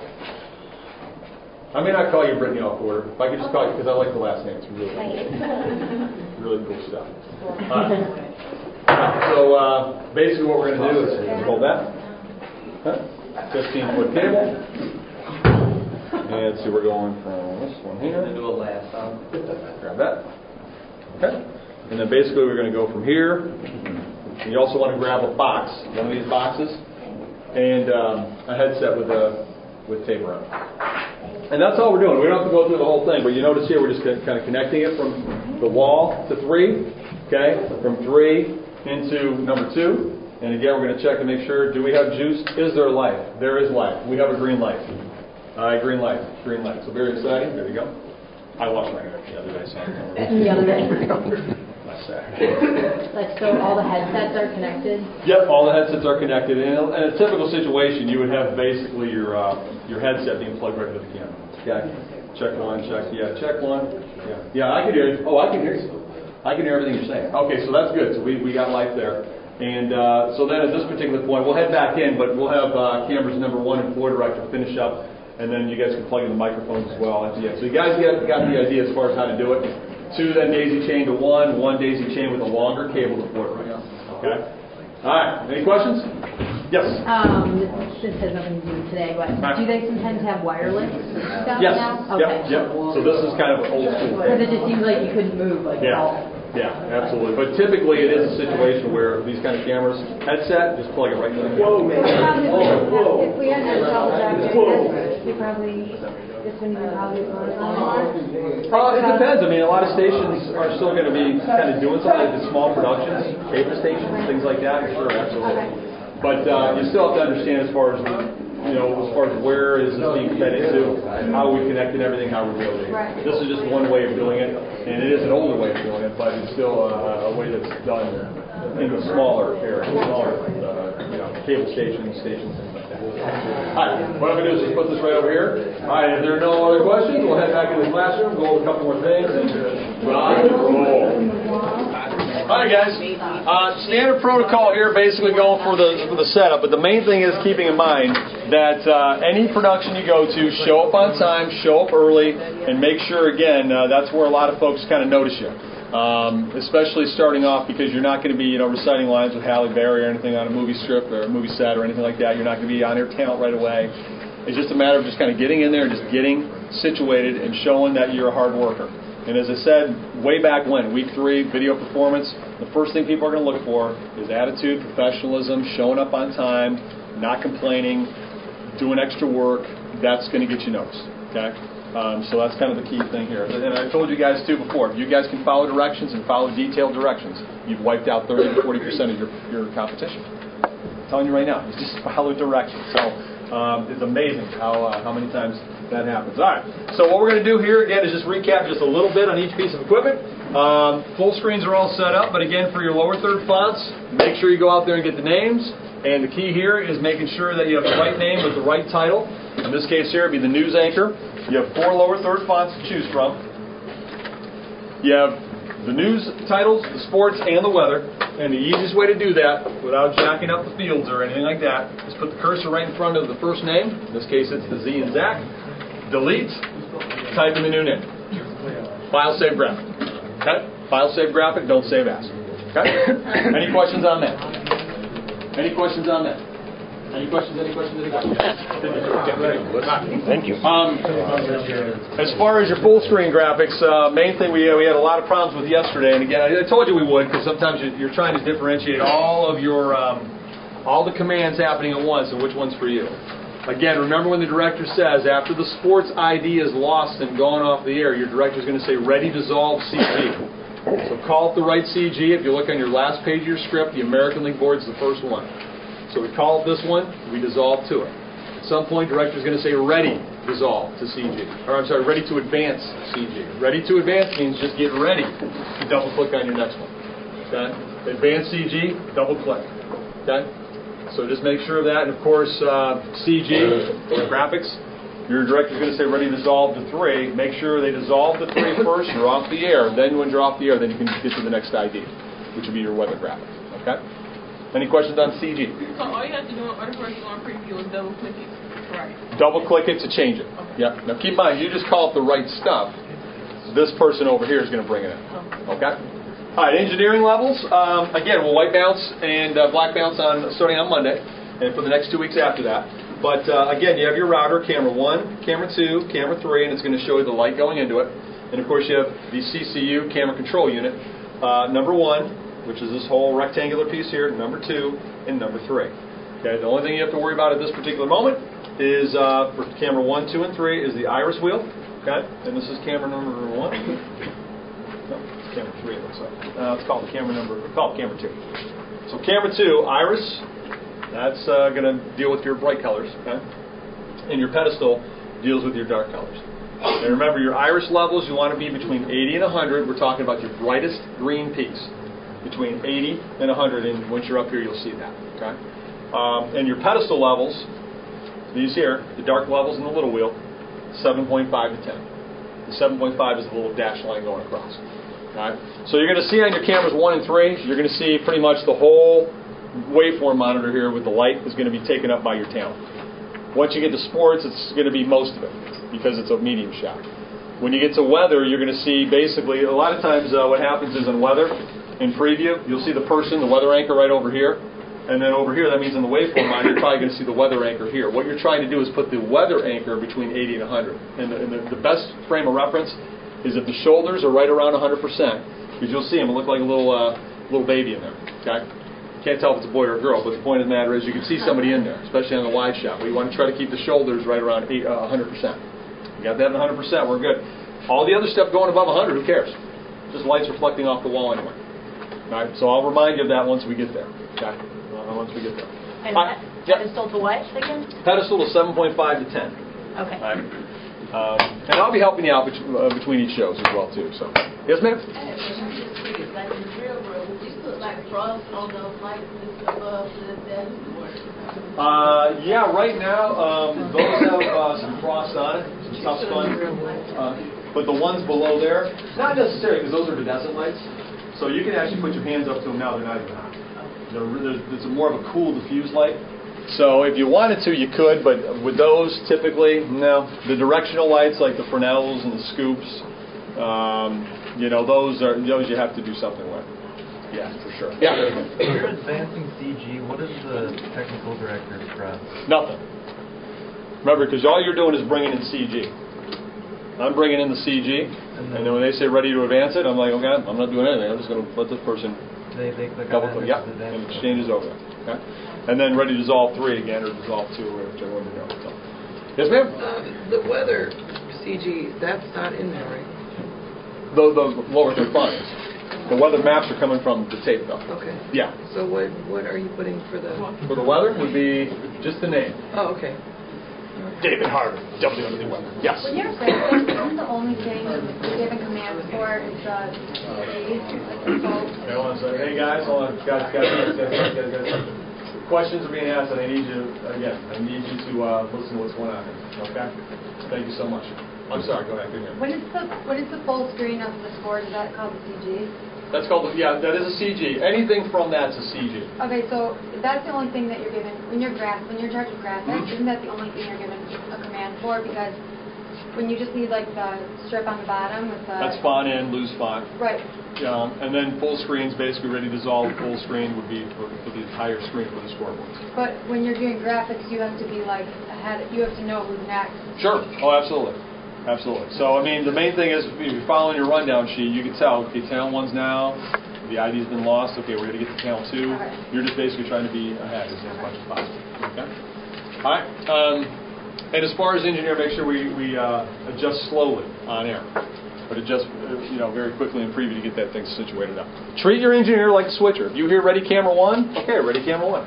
I may not call you Brittany off order. If I could just call you, because I like the last name. It's really cool. Really cool stuff. All right. So uh, basically what we're going to do is hold that. fifteen-foot cable. And see, we're going from this one here. To do a last time. Grab that. Okay. And then basically we're going to go from here. And you also want to grab a box, one of these boxes, and um, a headset with a with tape around it. And that's all we're doing. We don't have to go through the whole thing, but you notice here we're just kind of connecting it from the wall to three, okay? From three into number two. And again, we're going to check to make sure, do we have juice? Is there life? There is life. We have a green light. All right, green light, green light. So very exciting. There you go. I watched my hair the other day. So The other day. Nice Saturday. Like, so all the headsets are connected? Yep, all the headsets are connected. In a, in a typical situation, you would have basically your uh, your headset being plugged right into the camera. Okay. Check one, check, yeah, check one. Yeah, yeah, I can hear you. Oh, I can hear you. I can hear everything you're saying. Okay, so that's good. So we, we got light there. And uh, so then at this particular point, we'll head back in, but we'll have uh, cameras number one and floor director finish up, and then you guys can plug in the microphones as well at the end. So you guys got, got the idea as far as how to do it. Two, then daisy chain to one, one daisy chain with a longer cable to floor director. Okay? All right, any questions? Yes? Um, this has nothing to do with today, but do they sometimes have wireless stuff Yes. now? Yep, Okay. yep. So this is kind of an old school Because thing. it just seems like you couldn't move, like, at all. Yeah. Yeah, absolutely. But typically it is a situation where these kind of cameras, headset, just plug it right into the camera. If we had to double back we probably, this one you could probably close on. Uh, it depends. I mean, a lot of stations are still going to be kind of doing something like the small productions, cable stations, things like that. Sure, absolutely. But uh, you still have to understand as far as, you know, as far as where is this being fed into, how we connect and everything, how we build it. This is just one way of doing it, and it is an older way of doing it, but it's still a, a way that's done in the smaller area, smaller, uh, you know, cable stations, stations, things like that. All right, what I'm going to do is just put this right over here. All right, if there are no other questions, we'll head back into the classroom, go over a couple more things, and rock and roll. All right, guys. Uh, standard protocol here, basically going for the for the setup. But the main thing is keeping in mind that uh, any production you go to, show up on time, show up early, and make sure. Again, uh, that's where a lot of folks kind of notice you, um, especially starting off, because you're not going to be, you know, reciting lines with Halle Berry or anything on a movie strip or a movie set or anything like that. You're not going to be on air talent right away. It's just a matter of just kind of getting in there and just getting situated and showing that you're a hard worker. And as I said way back when, week three, video performance, the first thing people are going to look for is attitude, professionalism, showing up on time, not complaining, doing extra work. That's going to get you noticed. Okay? Um, so that's kind of the key thing here. And I told you guys, too, before, if you guys can follow directions and follow detailed directions, you've wiped out thirty to forty percent of your, your competition. I'm telling you right now, you just follow directions. So um, it's amazing how uh, how many times that happens. All right. So what we're going to do here, again, is just recap just a little bit on each piece of equipment. Um, full screens are all set up, but again, for your lower third fonts, make sure you go out there and get the names. And the key here is making sure that you have the right name with the right title. In this case here, it would be the news anchor. You have four lower third fonts to choose from. You have the news titles, the sports, and the weather. And the easiest way to do that, without jacking up the fields or anything like that, is put the cursor right in front of the first name. In this case, it's the Z and Zach. Delete, type in the new name. File, save graphic. Okay? File, save graphic, don't save as. Okay? Any questions on that? Any questions on that? Any questions, any questions, any questions? Okay. Thank you. Um, as far as your full screen graphics, uh, main thing we, uh, we had a lot of problems with yesterday, and again, I, I told you we would, because sometimes you, you're trying to differentiate all of your, um, all the commands happening at once, and which one's for you. Again, remember when the director says, after the sports I D is lost and gone off the air, your director's going to say, ready, dissolve, C G. So call it the right C G. If you look on your last page of your script, the American League Board is the first one. So we call it this one, we dissolve to it. At some point, director's going to say, ready, dissolve to C G. Or I'm sorry, ready to advance C G. Ready to advance means just get ready to double click on your next one. Okay? Advance C G, double click. Okay? So just make sure of that. And of course, uh, C G, graphics, your director's going to say ready to dissolve to three. Make sure they dissolve to three first. You're off the air. Then when you're off the air, then you can get to the next I D, which will be your weather graphic. Okay? Any questions on C G? So all you have to do in order for us to go on preview is double click it. Right. Double click it to change it. Okay. Yep. Now keep in mind, you just call it the right stuff. This person over here is going to bring it in. Okay? All right, engineering levels. Um, again, we'll white bounce and uh, black bounce on starting on Monday, and for the next two weeks after that. But uh, again, you have your router, camera one, camera two, camera three, and it's going to show you the light going into it. And of course, you have the C C U camera control unit, uh, number one, which is this whole rectangular piece here, number two, and number three. Okay, the only thing you have to worry about at this particular moment is uh, for camera one, two, and three is the iris wheel. Okay, and this is camera number one. No, it's camera three, it looks like. Uh, it's called the camera number, it's called camera two. So camera two, iris, that's uh, going to deal with your bright colors, okay? And your pedestal deals with your dark colors. And remember, your iris levels, you want to be between eighty and one hundred. We're talking about your brightest green peaks. Between eighty and one hundred, and once you're up here, you'll see that. Okay. Um, and your pedestal levels, these here, the dark levels in the little wheel, seven point five to ten. The seven point five is the little dash line going across. All right. So you're going to see on your cameras one and three, you're going to see pretty much the whole waveform monitor here with the light is going to be taken up by your talent. Once you get to sports, it's going to be most of it because it's a medium shot. When you get to weather, you're going to see basically, a lot of times uh, what happens is in weather, in preview, you'll see the person, the weather anchor right over here. And then over here, that means in the waveform monitor, you're probably going to see the weather anchor here. What you're trying to do is put the weather anchor between eighty and one hundred. And, the, and the, the best frame of reference is if the shoulders are right around one hundred percent, because you'll see them, it look like a little uh, little baby in there. Okay? You can't tell if it's a boy or a girl, but the point of the matter is you can see somebody in there, especially on the wide shot. But you want to try to keep the shoulders right around eight, uh, one hundred percent. You got that at one hundred percent, we're good. All the other stuff going above one hundred, who cares? Just lights reflecting off the wall anyway. All right, so I'll remind you of that once we get there. Okay, uh, once we get there. And right. pe- pedestal to what again? Pedestal to seven point five to ten. Okay. All right. Um, and I'll be helping you out bet- uh, between each shows as well too. So, yes, ma'am. Like in real world, would these look like frost on those lights above the desk? Uh, yeah, right now um, those have uh, some frost on it, some tough spun. Uh, but the ones below there, not necessarily because those are bedazzled lights. So you can actually put your hands up to them now, they're not even hot. They're, there's, it's a more of a cool diffuse light. So if you wanted to, you could, but with those, typically, no. The directional lights like the Fresnels and the Scoops, um, you know, those are those you have to do something with. Yeah, for sure. Yeah. If you're advancing C G, what is the technical director stress? Nothing. Remember, because all you're doing is bringing in C G. I'm bringing in the C G, and then when they say ready to advance it, I'm like, okay, I'm not doing anything. I'm just going to let this person They, they click double on click, that, yeah, and and it changes over. Okay, and then ready to dissolve three again, or dissolve two, or whichever one to go. So. Yes, ma'am. Uh, the weather C G, that's not in there, right? The the lower confinements. The weather maps are coming from the tape, though. Okay. Yeah. So what what are you putting for the? For the weather would be just the name. Oh, okay. David Harvey, W W Weather. Yes. When you're advancing, isn't the only thing you're giving commands for is the A's, like the pulse? Okay, hold on a second. Hey guys, hold on. Guys, guys, guys, guys, guys, guys, guys. Questions are being asked, and I need you, again, I need you to uh, listen to what's going on here. Okay? Thank you so much. I'm sorry, go ahead. Good here. When is the when is the full screen of the score? Is that called the C G? That's called, the, yeah, that is a C G. Anything from that's a C G. Okay, so that's the only thing that you're given when you're graph when you're in charge of graphics. Mm-hmm. Isn't that the only thing you're given a command for? Because when you just need like the strip on the bottom with the That's font in, lose font. right. Um, and then full screen's basically ready to dissolve. Full screen would be for, for the entire screen for the scoreboards. But when you're doing graphics, you have to be like ahead. You have to know who's next. Sure. Oh, absolutely. Absolutely. So, I mean, the main thing is if you're following your rundown sheet, you can tell, okay, channel one's now, the I D's been lost, okay, we're going to get to channel two. Okay. You're just basically trying to be ahead as, as much as possible. Okay? All right. Um, and as far as engineer, make sure we, we uh, adjust slowly on air. But adjust, uh, you know, very quickly in preview to get that thing situated up. Treat your engineer like a switcher. If you hear ready camera one, okay, ready camera one.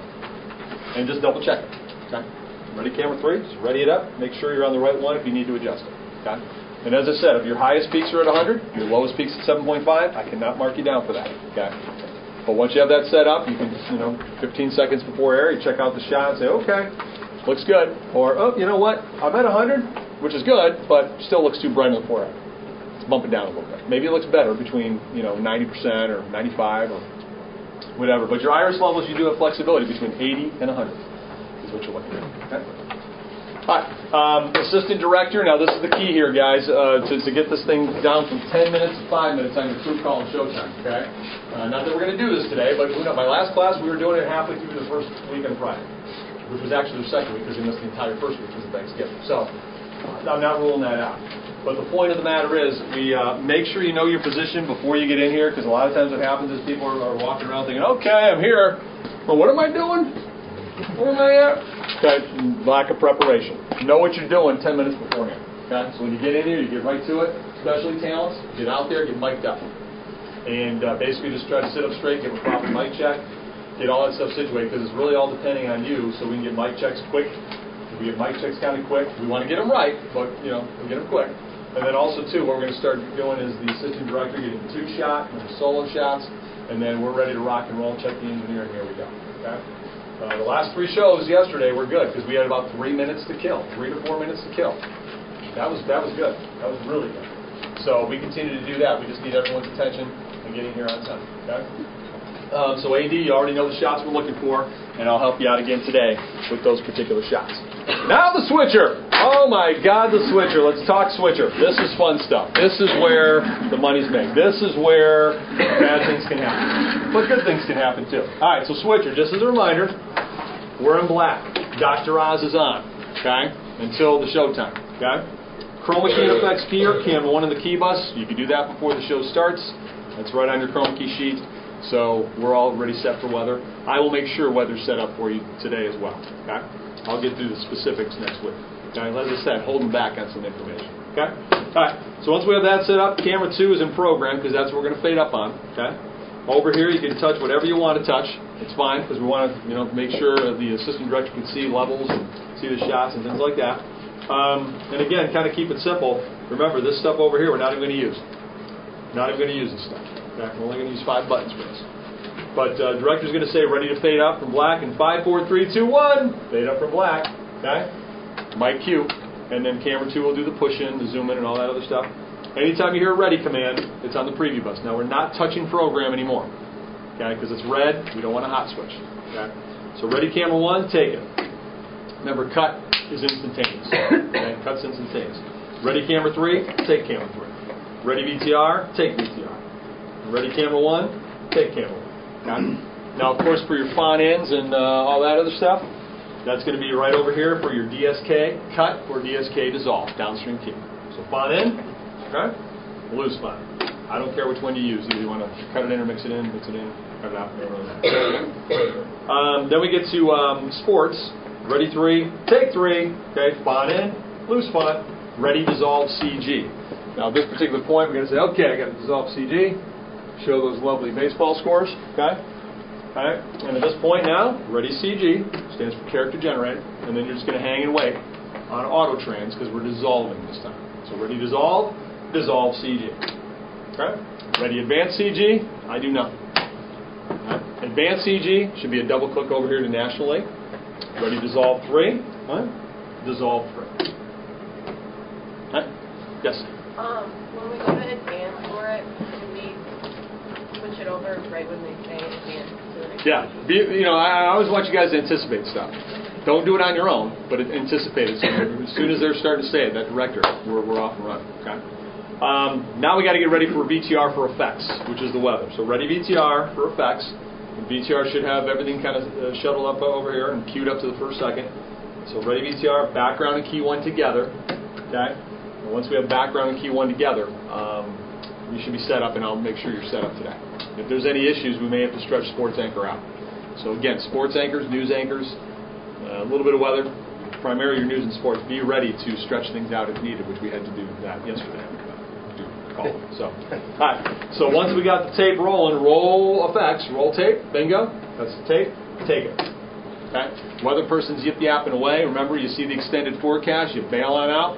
And just double check it. Okay? Ready camera three, just ready it up. Make sure you're on the right one if you need to adjust it. Okay? And as I said, if your highest peaks are at one hundred, your lowest peaks at seven point five, I cannot mark you down for that. Okay? But once you have that set up, you can, you know, fifteen seconds before air, you check out the shot and say, okay, looks good. Or, oh, you know what, I'm at one hundred, which is good, but still looks too bright on the forehead. Let's bump it down a little bit. Maybe it looks better between, you know, ninety percent or ninety-five or whatever. But your iris levels, you do have flexibility between eighty and one hundred is what you're looking at. Okay? Hi, um, assistant director. Now this is the key here, guys, uh, to, to get this thing down from ten minutes to five minutes on your crew call and showtime. Okay, uh, not that we're going to do this today, but you know, my last class we were doing it halfway through the first week on Friday, which was actually the second week because we missed the entire first week because of Thanksgiving. So I'm not ruling that out. But the point of the matter is, we uh, make sure you know your position before you get in here, because a lot of times what happens is people are, are walking around thinking, okay, I'm here, but what am I doing? Where am I at? Okay, lack of preparation. Know what you're doing ten minutes beforehand. Okay, so when you get in here, you get right to it. Especially talents, get out there, get mic'd up, and uh, basically just try to sit up straight, give a proper mic check, get all that stuff situated, because it's really all depending on you. So we can get mic checks quick. If we get mic checks kind of quick, we want to get them right, but you know, we get them quick. And then also, too, what we're going to start doing is the assistant director getting the two shot and the solo shots, and then we're ready to rock and roll. Check the engineer, and here we go. Okay? Uh, the last three shows yesterday were good because we had about three minutes to kill, three to four minutes to kill. That was that was good. That was really good. So we continue to do that. We just need everyone's attention and getting here on time. Okay? Um, so A D, you already know the shots we're looking for, and I'll help you out again today with those particular shots. Now the switcher. Oh my God, the switcher. Let's talk switcher. This is fun stuff. This is where the money's made. This is where bad things can happen. But good things can happen too. All right, so switcher, just as a reminder, we're in black. Doctor Oz is on, okay, until the showtime, okay? Chroma key effects here, cam one in the key bus. You can do that before the show starts. That's right on your chroma key sheet. So we're already set for weather. I will make sure weather's set up for you today as well, okay? I'll get through the specifics next week. Okay, as I said, holding back on some information. Okay? All right. So once we have that set up, camera two is in program because that's what we're going to fade up on. Okay? Over here, you can touch whatever you want to touch. It's fine because we want to, you know, make sure the assistant director can see levels and see the shots and things like that. Um, and again, kind of keep it simple. Remember, this stuff over here, we're not even going to use. Not even going to use this stuff. Okay? We're only going to use five buttons for this. But uh, director's going to say, ready to fade up from black in five, four, three, two, one. Fade up from black. Okay? Mic cue. And then camera two will do the push in, the zoom in, and all that other stuff. Anytime you hear a ready command, it's on the preview bus. Now, we're not touching program anymore. Okay? Because it's red. We don't want a hot switch. Okay? So ready camera one, take it. Remember, cut is instantaneous. Okay? Cut's instantaneous. Ready camera three, take camera three. Ready V T R, take V T R. Ready camera one, take camera one. Okay. Now, of course, for your font ends and uh, all that other stuff, that's going to be right over here for your D S K cut or D S K dissolve, downstream key. So font in, okay, loose font. I don't care which one you use. Either you want to cut it in or mix it in, mix it in, cut it out, whatever. um, then we get to um, sports. Ready three, take three, okay, font in, loose font, ready dissolve C G. Now, at this particular point, we're going to say, okay, I got to dissolve C G. Show those lovely baseball scores, okay? All right, and at this point now, ready C G, stands for character generated, and then you're just going to hang and wait on auto trans because we're dissolving this time. So ready dissolve, dissolve C G. Okay? Ready advanced C G, I do nothing. Right? Advanced C G should be a double click over here to National Lake. Ready dissolve three, right? Dissolve three. Right? Yes? Um, when we go to advance for it, do we switch it over right when they say advance to the next Yeah. Be, you know, I, I always want you guys to anticipate stuff. Don't do it on your own, but anticipate it. So as soon as they're starting to say it, that director, we're, we're off and running. Okay. Um, now we got to get ready for V T R for effects, which is the weather. So ready V T R for effects. And V T R should have everything kind of uh, shuttled up over here and queued up to the first second. So ready V T R, background and key one together. Okay. And once we have background and key one together, um, you should be set up, and I'll make sure you're set up today. If there's any issues, we may have to stretch sports anchor out. So again, sports anchors, news anchors, uh, a little bit of weather, primarily your news and sports. Be ready to stretch things out if needed, which we had to do that yesterday. Call it. So, all right. So once we got the tape rolling, roll effects, roll tape, bingo. That's the tape. Take it. Okay. Weather person's yip yapping away. Remember, you see the extended forecast, you bail on out.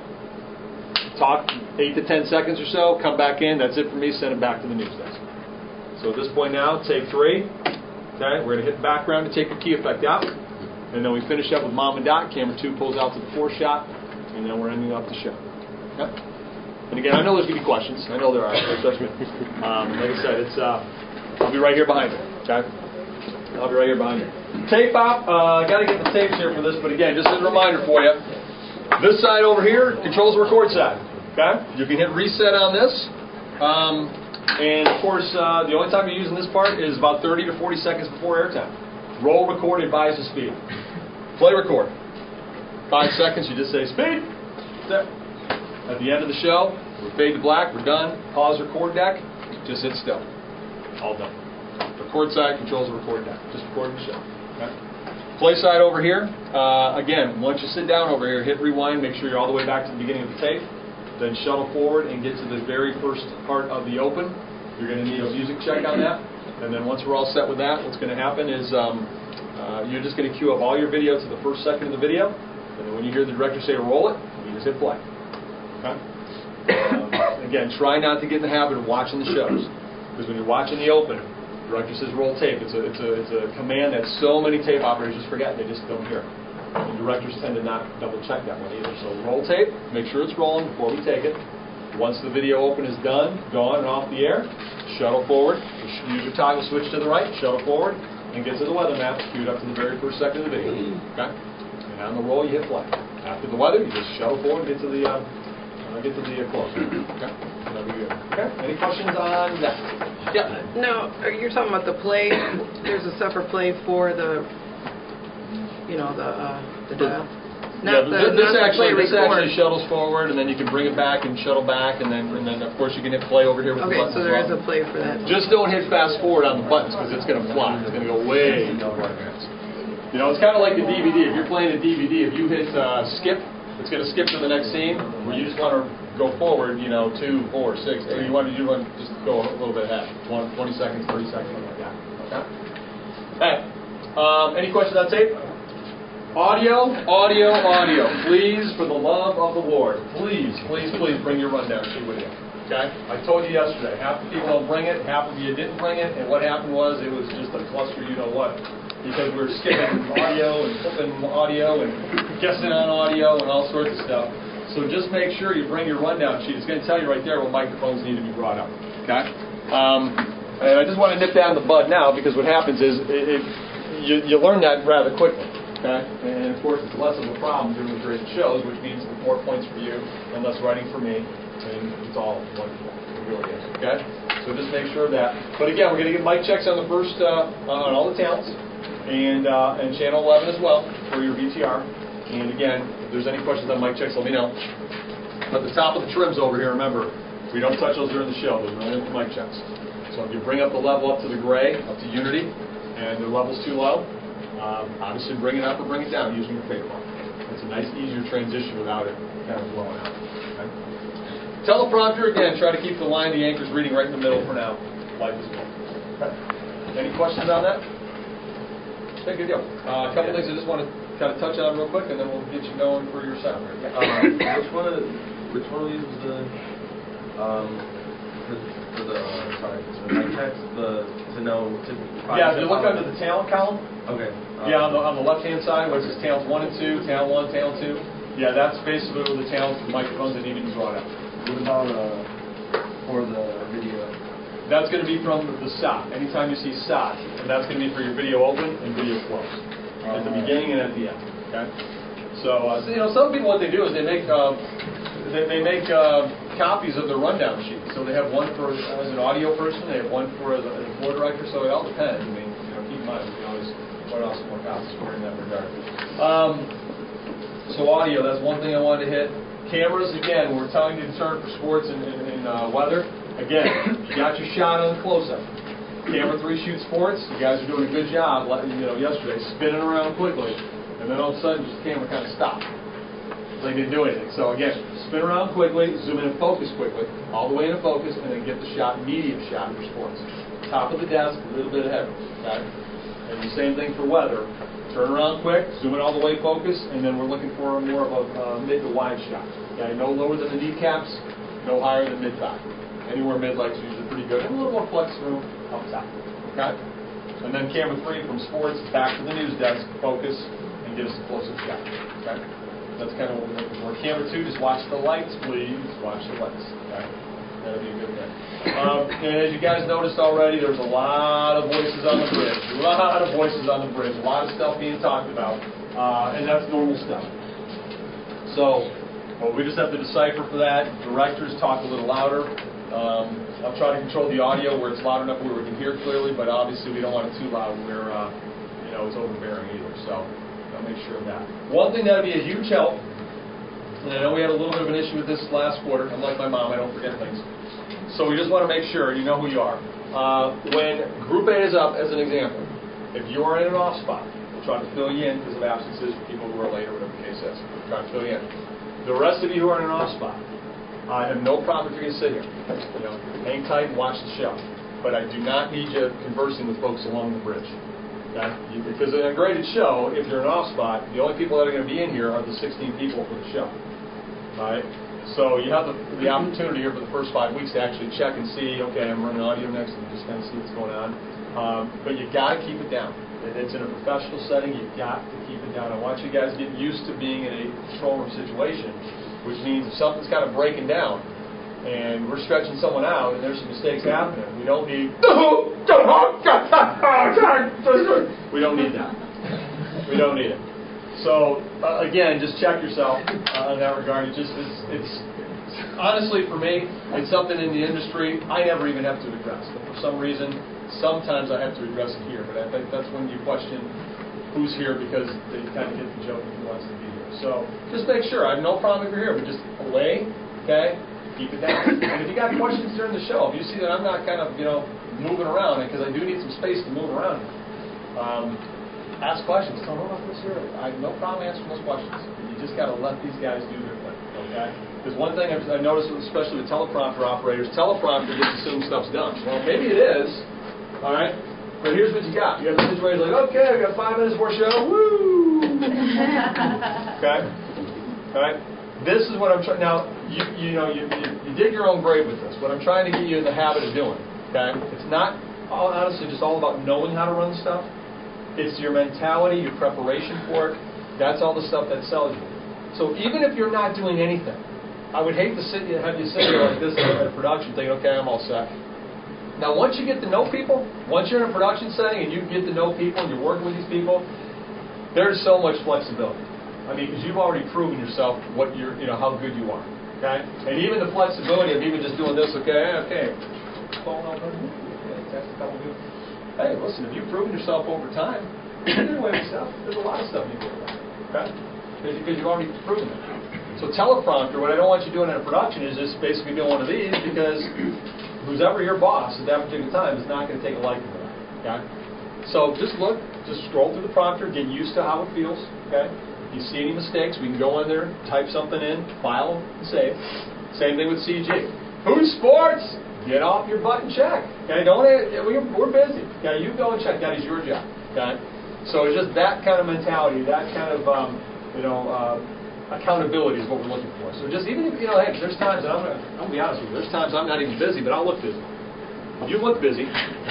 Talk eight to ten seconds or so, come back in, that's it for me, send it back to the news desk. So at this point now, take three. Okay, we're going to hit background to take the key effect out. And then we finish up with mom and dot. Camera two pulls out to the four shot, and then we're ending up the show. Okay? And again, I know there's going to be questions. I know there are, trust me. Um, like I said, it's uh, I'll be right here behind you. Okay? I'll be right here behind you. Tape out. Uh, I got to get the tapes here for this, but again, just as a reminder for you, this side over here controls the record side. Okay? You can hit reset on this. Um, and of course, uh, the only time you're using this part is about thirty to forty seconds before airtime. Roll, record, advise the speed. Play record. Five seconds, you just say speed. That's it. At the end of the show, we fade to black, we're done. Pause record deck, just sit still. All done. Record side controls the record deck. Just recording the show. Okay? Play side over here. Uh, again, once you sit down over here, hit rewind, make sure you're all the way back to the beginning of the tape. Then shuttle forward and get to the very first part of the open. You're going to need a music check on that. And then once we're all set with that, what's going to happen is um, uh, you're just going to queue up all your video to the first second of the video. And then when you hear the director say roll it, you just hit play. Okay? Um, again, try not to get in the habit of watching the shows, because when you're watching the open, the director says roll tape. It's a, it's a, it's a command that so many tape operators just forget. They just don't hear it. And directors tend to not double check that one either. So roll tape, make sure it's rolling before we take it. Once the video open is done, gone and off the air, shuttle forward. Use your toggle switch to the right, shuttle forward, and get to the weather map, queued up to the very first second of the video. Okay? And on the roll, you hit play. After the weather, you just shuttle forward and get to the uh, uh, get to the uh, close. Okay? That'll be good. Okay? Any questions on that? Yeah. No, are you talking about the play? There's a separate play for the, you know, the uh, the dial. Not yeah, the, this not actually the play this record. actually shuttles forward, and then you can bring it back and shuttle back, and then and then of course you can hit play over here with Okay, the buttons. so there as is well. a play for that. Just don't hit fast forward on the buttons because it's going to fly. It's going to go way over advanced. You know, it's kind of like the D V D. If you're playing a D V D, if you hit uh, skip, it's going to skip to the next scene. Where you just want to go forward, you know, two, four, six. Eight, you want to you want to just go a little bit ahead, twenty seconds, thirty seconds, something like that. Okay. Hey, um, any questions on tape? Audio, audio, audio. Please, for the love of the Lord, please, please, please bring your rundown sheet with you. Okay? I told you yesterday, half the people don't bring it, half of you didn't bring it, and what happened was it was just a cluster, you know what, because we were skipping audio and flipping audio and guessing on audio and all sorts of stuff. So just make sure you bring your rundown sheet. It's going to tell you right there what microphones need to be brought up. Okay? Um, and I just want to nip that in the bud now because what happens is it, it, you, you learn that rather quickly. Okay? And of course, it's less of a problem doing the graded shows, which means more points for you and less writing for me, and it's all wonderful. It really is. Okay? So just make sure of that. But again, we're going to get mic checks on the first, uh, on all the talents, and uh, and channel eleven as well for your V T R. And again, if there's any questions on mic checks, let me know. At the top of the trims over here, remember, we don't touch those during the show. Those are only for mic checks. So if you bring up the level up to the gray, up to Unity, and the level's too low, Um, obviously, bring it up or bring it down using your paper. It's a nice, easier transition without it kind of blowing out. Okay? Teleprompter, again, try to keep the line the anchor's reading right in the middle for now. Life is good. Okay. Any questions on that? Okay, good deal. Uh, a couple things I just want to kind of touch on real quick, and then we'll get you going for your sound. Yeah. Um, which one of which one of these was the um, for, for the uh, sorry for the mic checks, the to know to Yeah, if you look under the talent column. Okay. Um, Yeah, on the, on the left-hand side where it says talents one and two, talent one, talent two. Yeah, that's basically the talents for microphones that need to be brought up. What about uh, for the video? That's going to be from the S O T. Anytime you see S O T, and that's going to be for your video open and video close. At the beginning and at the end. Okay. So, uh, so you know, some people what they do is they make uh, they, they make uh, copies of their rundown sheet. So they have one for as an audio person, they have one for as a, as a floor director. So it all depends. I mean, you know, keep in mind we can always quite awesome more copies for in that regard. Um, so audio, that's one thing I wanted to hit. Cameras, again, we're telling you to turn for sports and, and, and uh, weather. Again, you got your shot on the close-up. Camera three shoots sports. You guys are doing a good job. You know, yesterday spinning around quickly, and then all of a sudden, just the camera kind of stopped. It's like they didn't do anything. So again, spin around quickly, zoom in and focus quickly, all the way into focus, and then get the shot, medium shot for sports. Top of the desk, a little bit ahead. Okay. And the same thing for weather. Turn around quick, zoom in all the way, focus, and then we're looking for more of a uh, mid to wide shot. Okay, no lower than the kneecaps, no higher than mid-thigh. Anywhere mid-leg's usually pretty good. And a little more flex room up top. Okay? And then camera three from sports back to the news desk, focus, and get us a close-up shot. Okay? That's kind of what we're looking for. Camera two, just watch the lights, please. Watch the lights. Okay? That'll be a good thing. Um, and as you guys noticed already, there's a lot of voices on the bridge. A lot of voices on the bridge. A lot of stuff being talked about. Uh, and that's normal stuff. So, well, we just have to decipher for that. Directors talk a little louder. Um, I'll try to control the audio where it's loud enough where we can hear clearly, but obviously we don't want it too loud where uh, you know it's overbearing either. So I'll make sure of that. One thing that would be a huge help, and I know we had a little bit of an issue with this last quarter. I'm like my mom, I don't forget things. So we just want to make sure you know who you are. Uh, when Group A is up, as an example, if you are in an off spot, we'll try to fill you in because of absences, people who are late or whatever the case is. We'll try to fill you in. The rest of you who are in an off spot, I have no problem if you're going to sit here. You know, hang tight and watch the show. But I do not need you conversing with folks along the bridge. Okay? You, because in a graded show, if you're an off spot, the only people that are going to be in here are the sixteen people for the show. All right? So you have the, the opportunity here for the first five weeks to actually check and see, okay, I'm running audio next, and just kind of see what's going on. Um, but you got to keep it down. It's in a professional setting. You've got to keep it down. I want you guys to get used to being in a control room situation, which means if something's kind of breaking down, and we're stretching someone out, and there's some mistakes happening, we don't need. We don't need that. We don't need it. So uh, again, just check yourself uh, in that regard. It just it's, it's honestly for me, it's something in the industry I never even have to address. But for some reason, sometimes I have to address it here. But I think that's when you question who's here because they kind of get the joke of who wants to be here. So just make sure. I have no problem if you're here, but just away, okay? Keep it down. And if you got questions during the show, if you see that I'm not kind of you know moving around, because I do need some space to move around. Um, Ask questions. Tell them about this here. I have no problem answering those questions. You just got to let these guys do their thing, okay? Because one thing I've, I noticed, especially with teleprompter operators, teleprompter just assumes stuff's done. Well, maybe it is, all right? But here's what you got. You have a situation like, okay, we got five minutes more show. Woo! Okay? All right? This is what I'm trying. Now, you you know, you, you you dig your own grave with this. What I'm trying to get you in the habit of doing, okay? It's not all, honestly just all about knowing how to run stuff. It's your mentality, your preparation for it. That's all the stuff that sells you. So even if you're not doing anything, I would hate to sit have you sit there like this at a production thinking, okay, I'm all set. Now, once you get to know people, once you're in a production setting and you get to know people and you're working with these people, there's so much flexibility. I mean, because you've already proven yourself what you're, you know, how good you are. Okay, and even the flexibility of even just doing this. Okay, okay, phone open. Okay, text a couple people. Hey, listen, if you've proven yourself over time, you can get away with stuff. There's a lot of stuff you can do. Okay? Because you've already proven it. So teleprompter, what I don't want you doing in a production is just basically doing one of these because who's ever your boss at that particular time is not going to take a liking to that. Okay? So just look, just scroll through the prompter, get used to how it feels. Okay? If you see any mistakes, we can go in there, type something in, file, and save. Same thing with C G. Who's sports? Get off your butt and check. Okay, don't we're, we're busy. Okay, you go and check. That is your job. Okay, so it's just that kind of mentality, that kind of um, you know uh, accountability is what we're looking for. So just even if you know, hey, there's times, and I'm gonna, I'm gonna be honest with you. There's times I'm not even busy, but I'll look busy. If you look busy,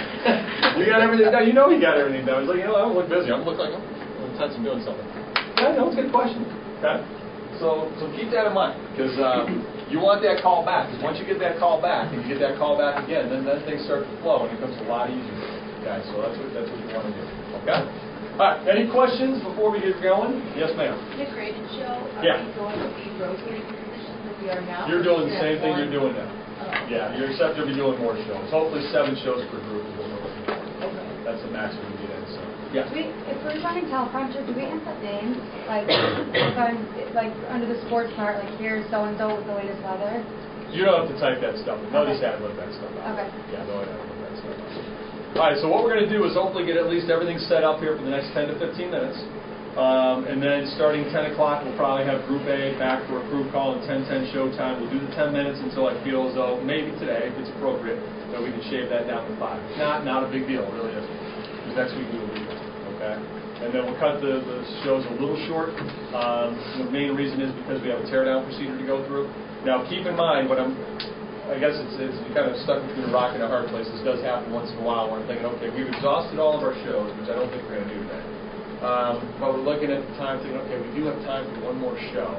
you got everything done. You know you got everything done. It's like you know I don't look busy. I'm look like I'm intense and doing something. Yeah, no, it's a good question. Okay. So, so keep that in mind, because um, you want that call back. Because once you get that call back, and you get that call back again, then then things start to flow, and it becomes a lot easier. Okay, so that's what that's what you want to do. Okay. All right. Any questions before we get going? Yes, ma'am. The graded show. Are Yeah. we going to be rotating positions as we are now? You're doing the same thing you're doing now. Oh. Yeah. You're except you'll be doing more shows. Hopefully, seven shows per group is what we're looking for. Okay. That's the max we can get in. So. Yeah. Do we, if we're running teleprompter, do we input names? Like, sometimes, like, under the sports part, like, here's so-and-so with the latest weather? You don't have to type that stuff. They'll Okay. just ad lib that stuff out. Okay. Yeah, they'll ad lib that stuff out. All right, so what we're going to do is hopefully get at least everything set up here for the next ten to fifteen minutes. Um, and then starting ten o'clock, we'll probably have Group A back for a crew call and ten ten showtime. We'll do the ten minutes until I feel as though maybe today, if it's appropriate, that we can shave that down to five. If not, not a big deal. It really isn't. Because next week we will be here. Okay? And then we'll cut the, the shows a little short. Um, the main reason is because we have a teardown procedure to go through. Now, keep in mind, what I'm, I guess it's, it's kind of stuck between a rock and a hard place. This does happen once in a while where I'm thinking, okay, we've exhausted all of our shows, which I don't think we're going to do today. Um, but we're looking at the time thinking, okay, we do have time for one more show.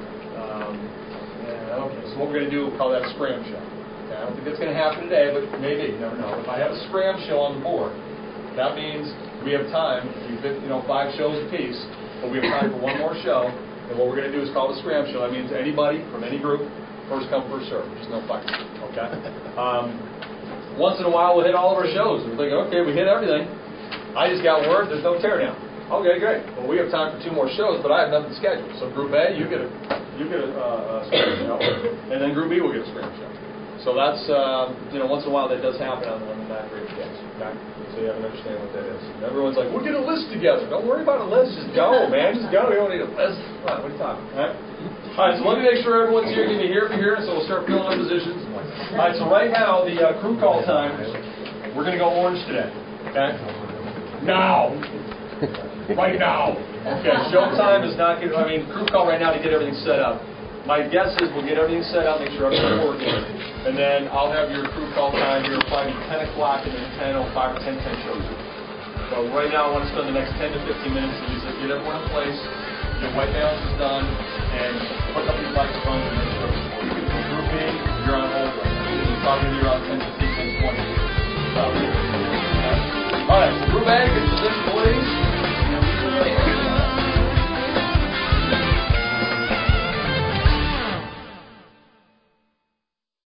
Um, and, okay, so what we're going to do, we'll call that a scram show. Okay, I don't think that's going to happen today, but maybe, you never know. If I have a scram show on the board, that means we have time. We've been, you know, five shows apiece, but we have time for one more show. And what we're going to do is call it a scram show. That means anybody from any group, first come, first serve. There's no fight. Okay. Um, once in a while, we'll hit all of our shows. We're thinking, okay, we hit everything. I just got word there's no teardown. Okay, great. Well, we have time for two more shows, but I have nothing scheduled. So Group A, you get a you get a, uh, a scram show, and then Group B will get a scram show. So that's uh, you know, once in a while that does happen on, on the not great days. Okay. So you have to understand what that is. Everyone's like, we'll get a list together. Don't worry about a list. Just go, man. Just go. You don't need a list. Come on, what are you talking about? All right? All right, so let me make sure everyone's here. Give me here for here, so we'll start filling up positions. All right, so right now, the uh, crew call time, we're going to go orange today. Okay? Now. Right now. Okay, show time is not going to, I mean, crew call right now to get everything set up My guess is we'll get everything set up, make sure everything's working, and then I'll have your crew call time here probably ten o'clock and then ten oh five or ten ten shows. So right now I want to spend the next ten to fifteen minutes to just get everyone in place, get white balance is done, and hook up these microphones and make sure everything's working. Group B, you're on hold right now. You're probably going to be around ten fifteen, ten twenty. So, okay. All right, group A, get your position, please.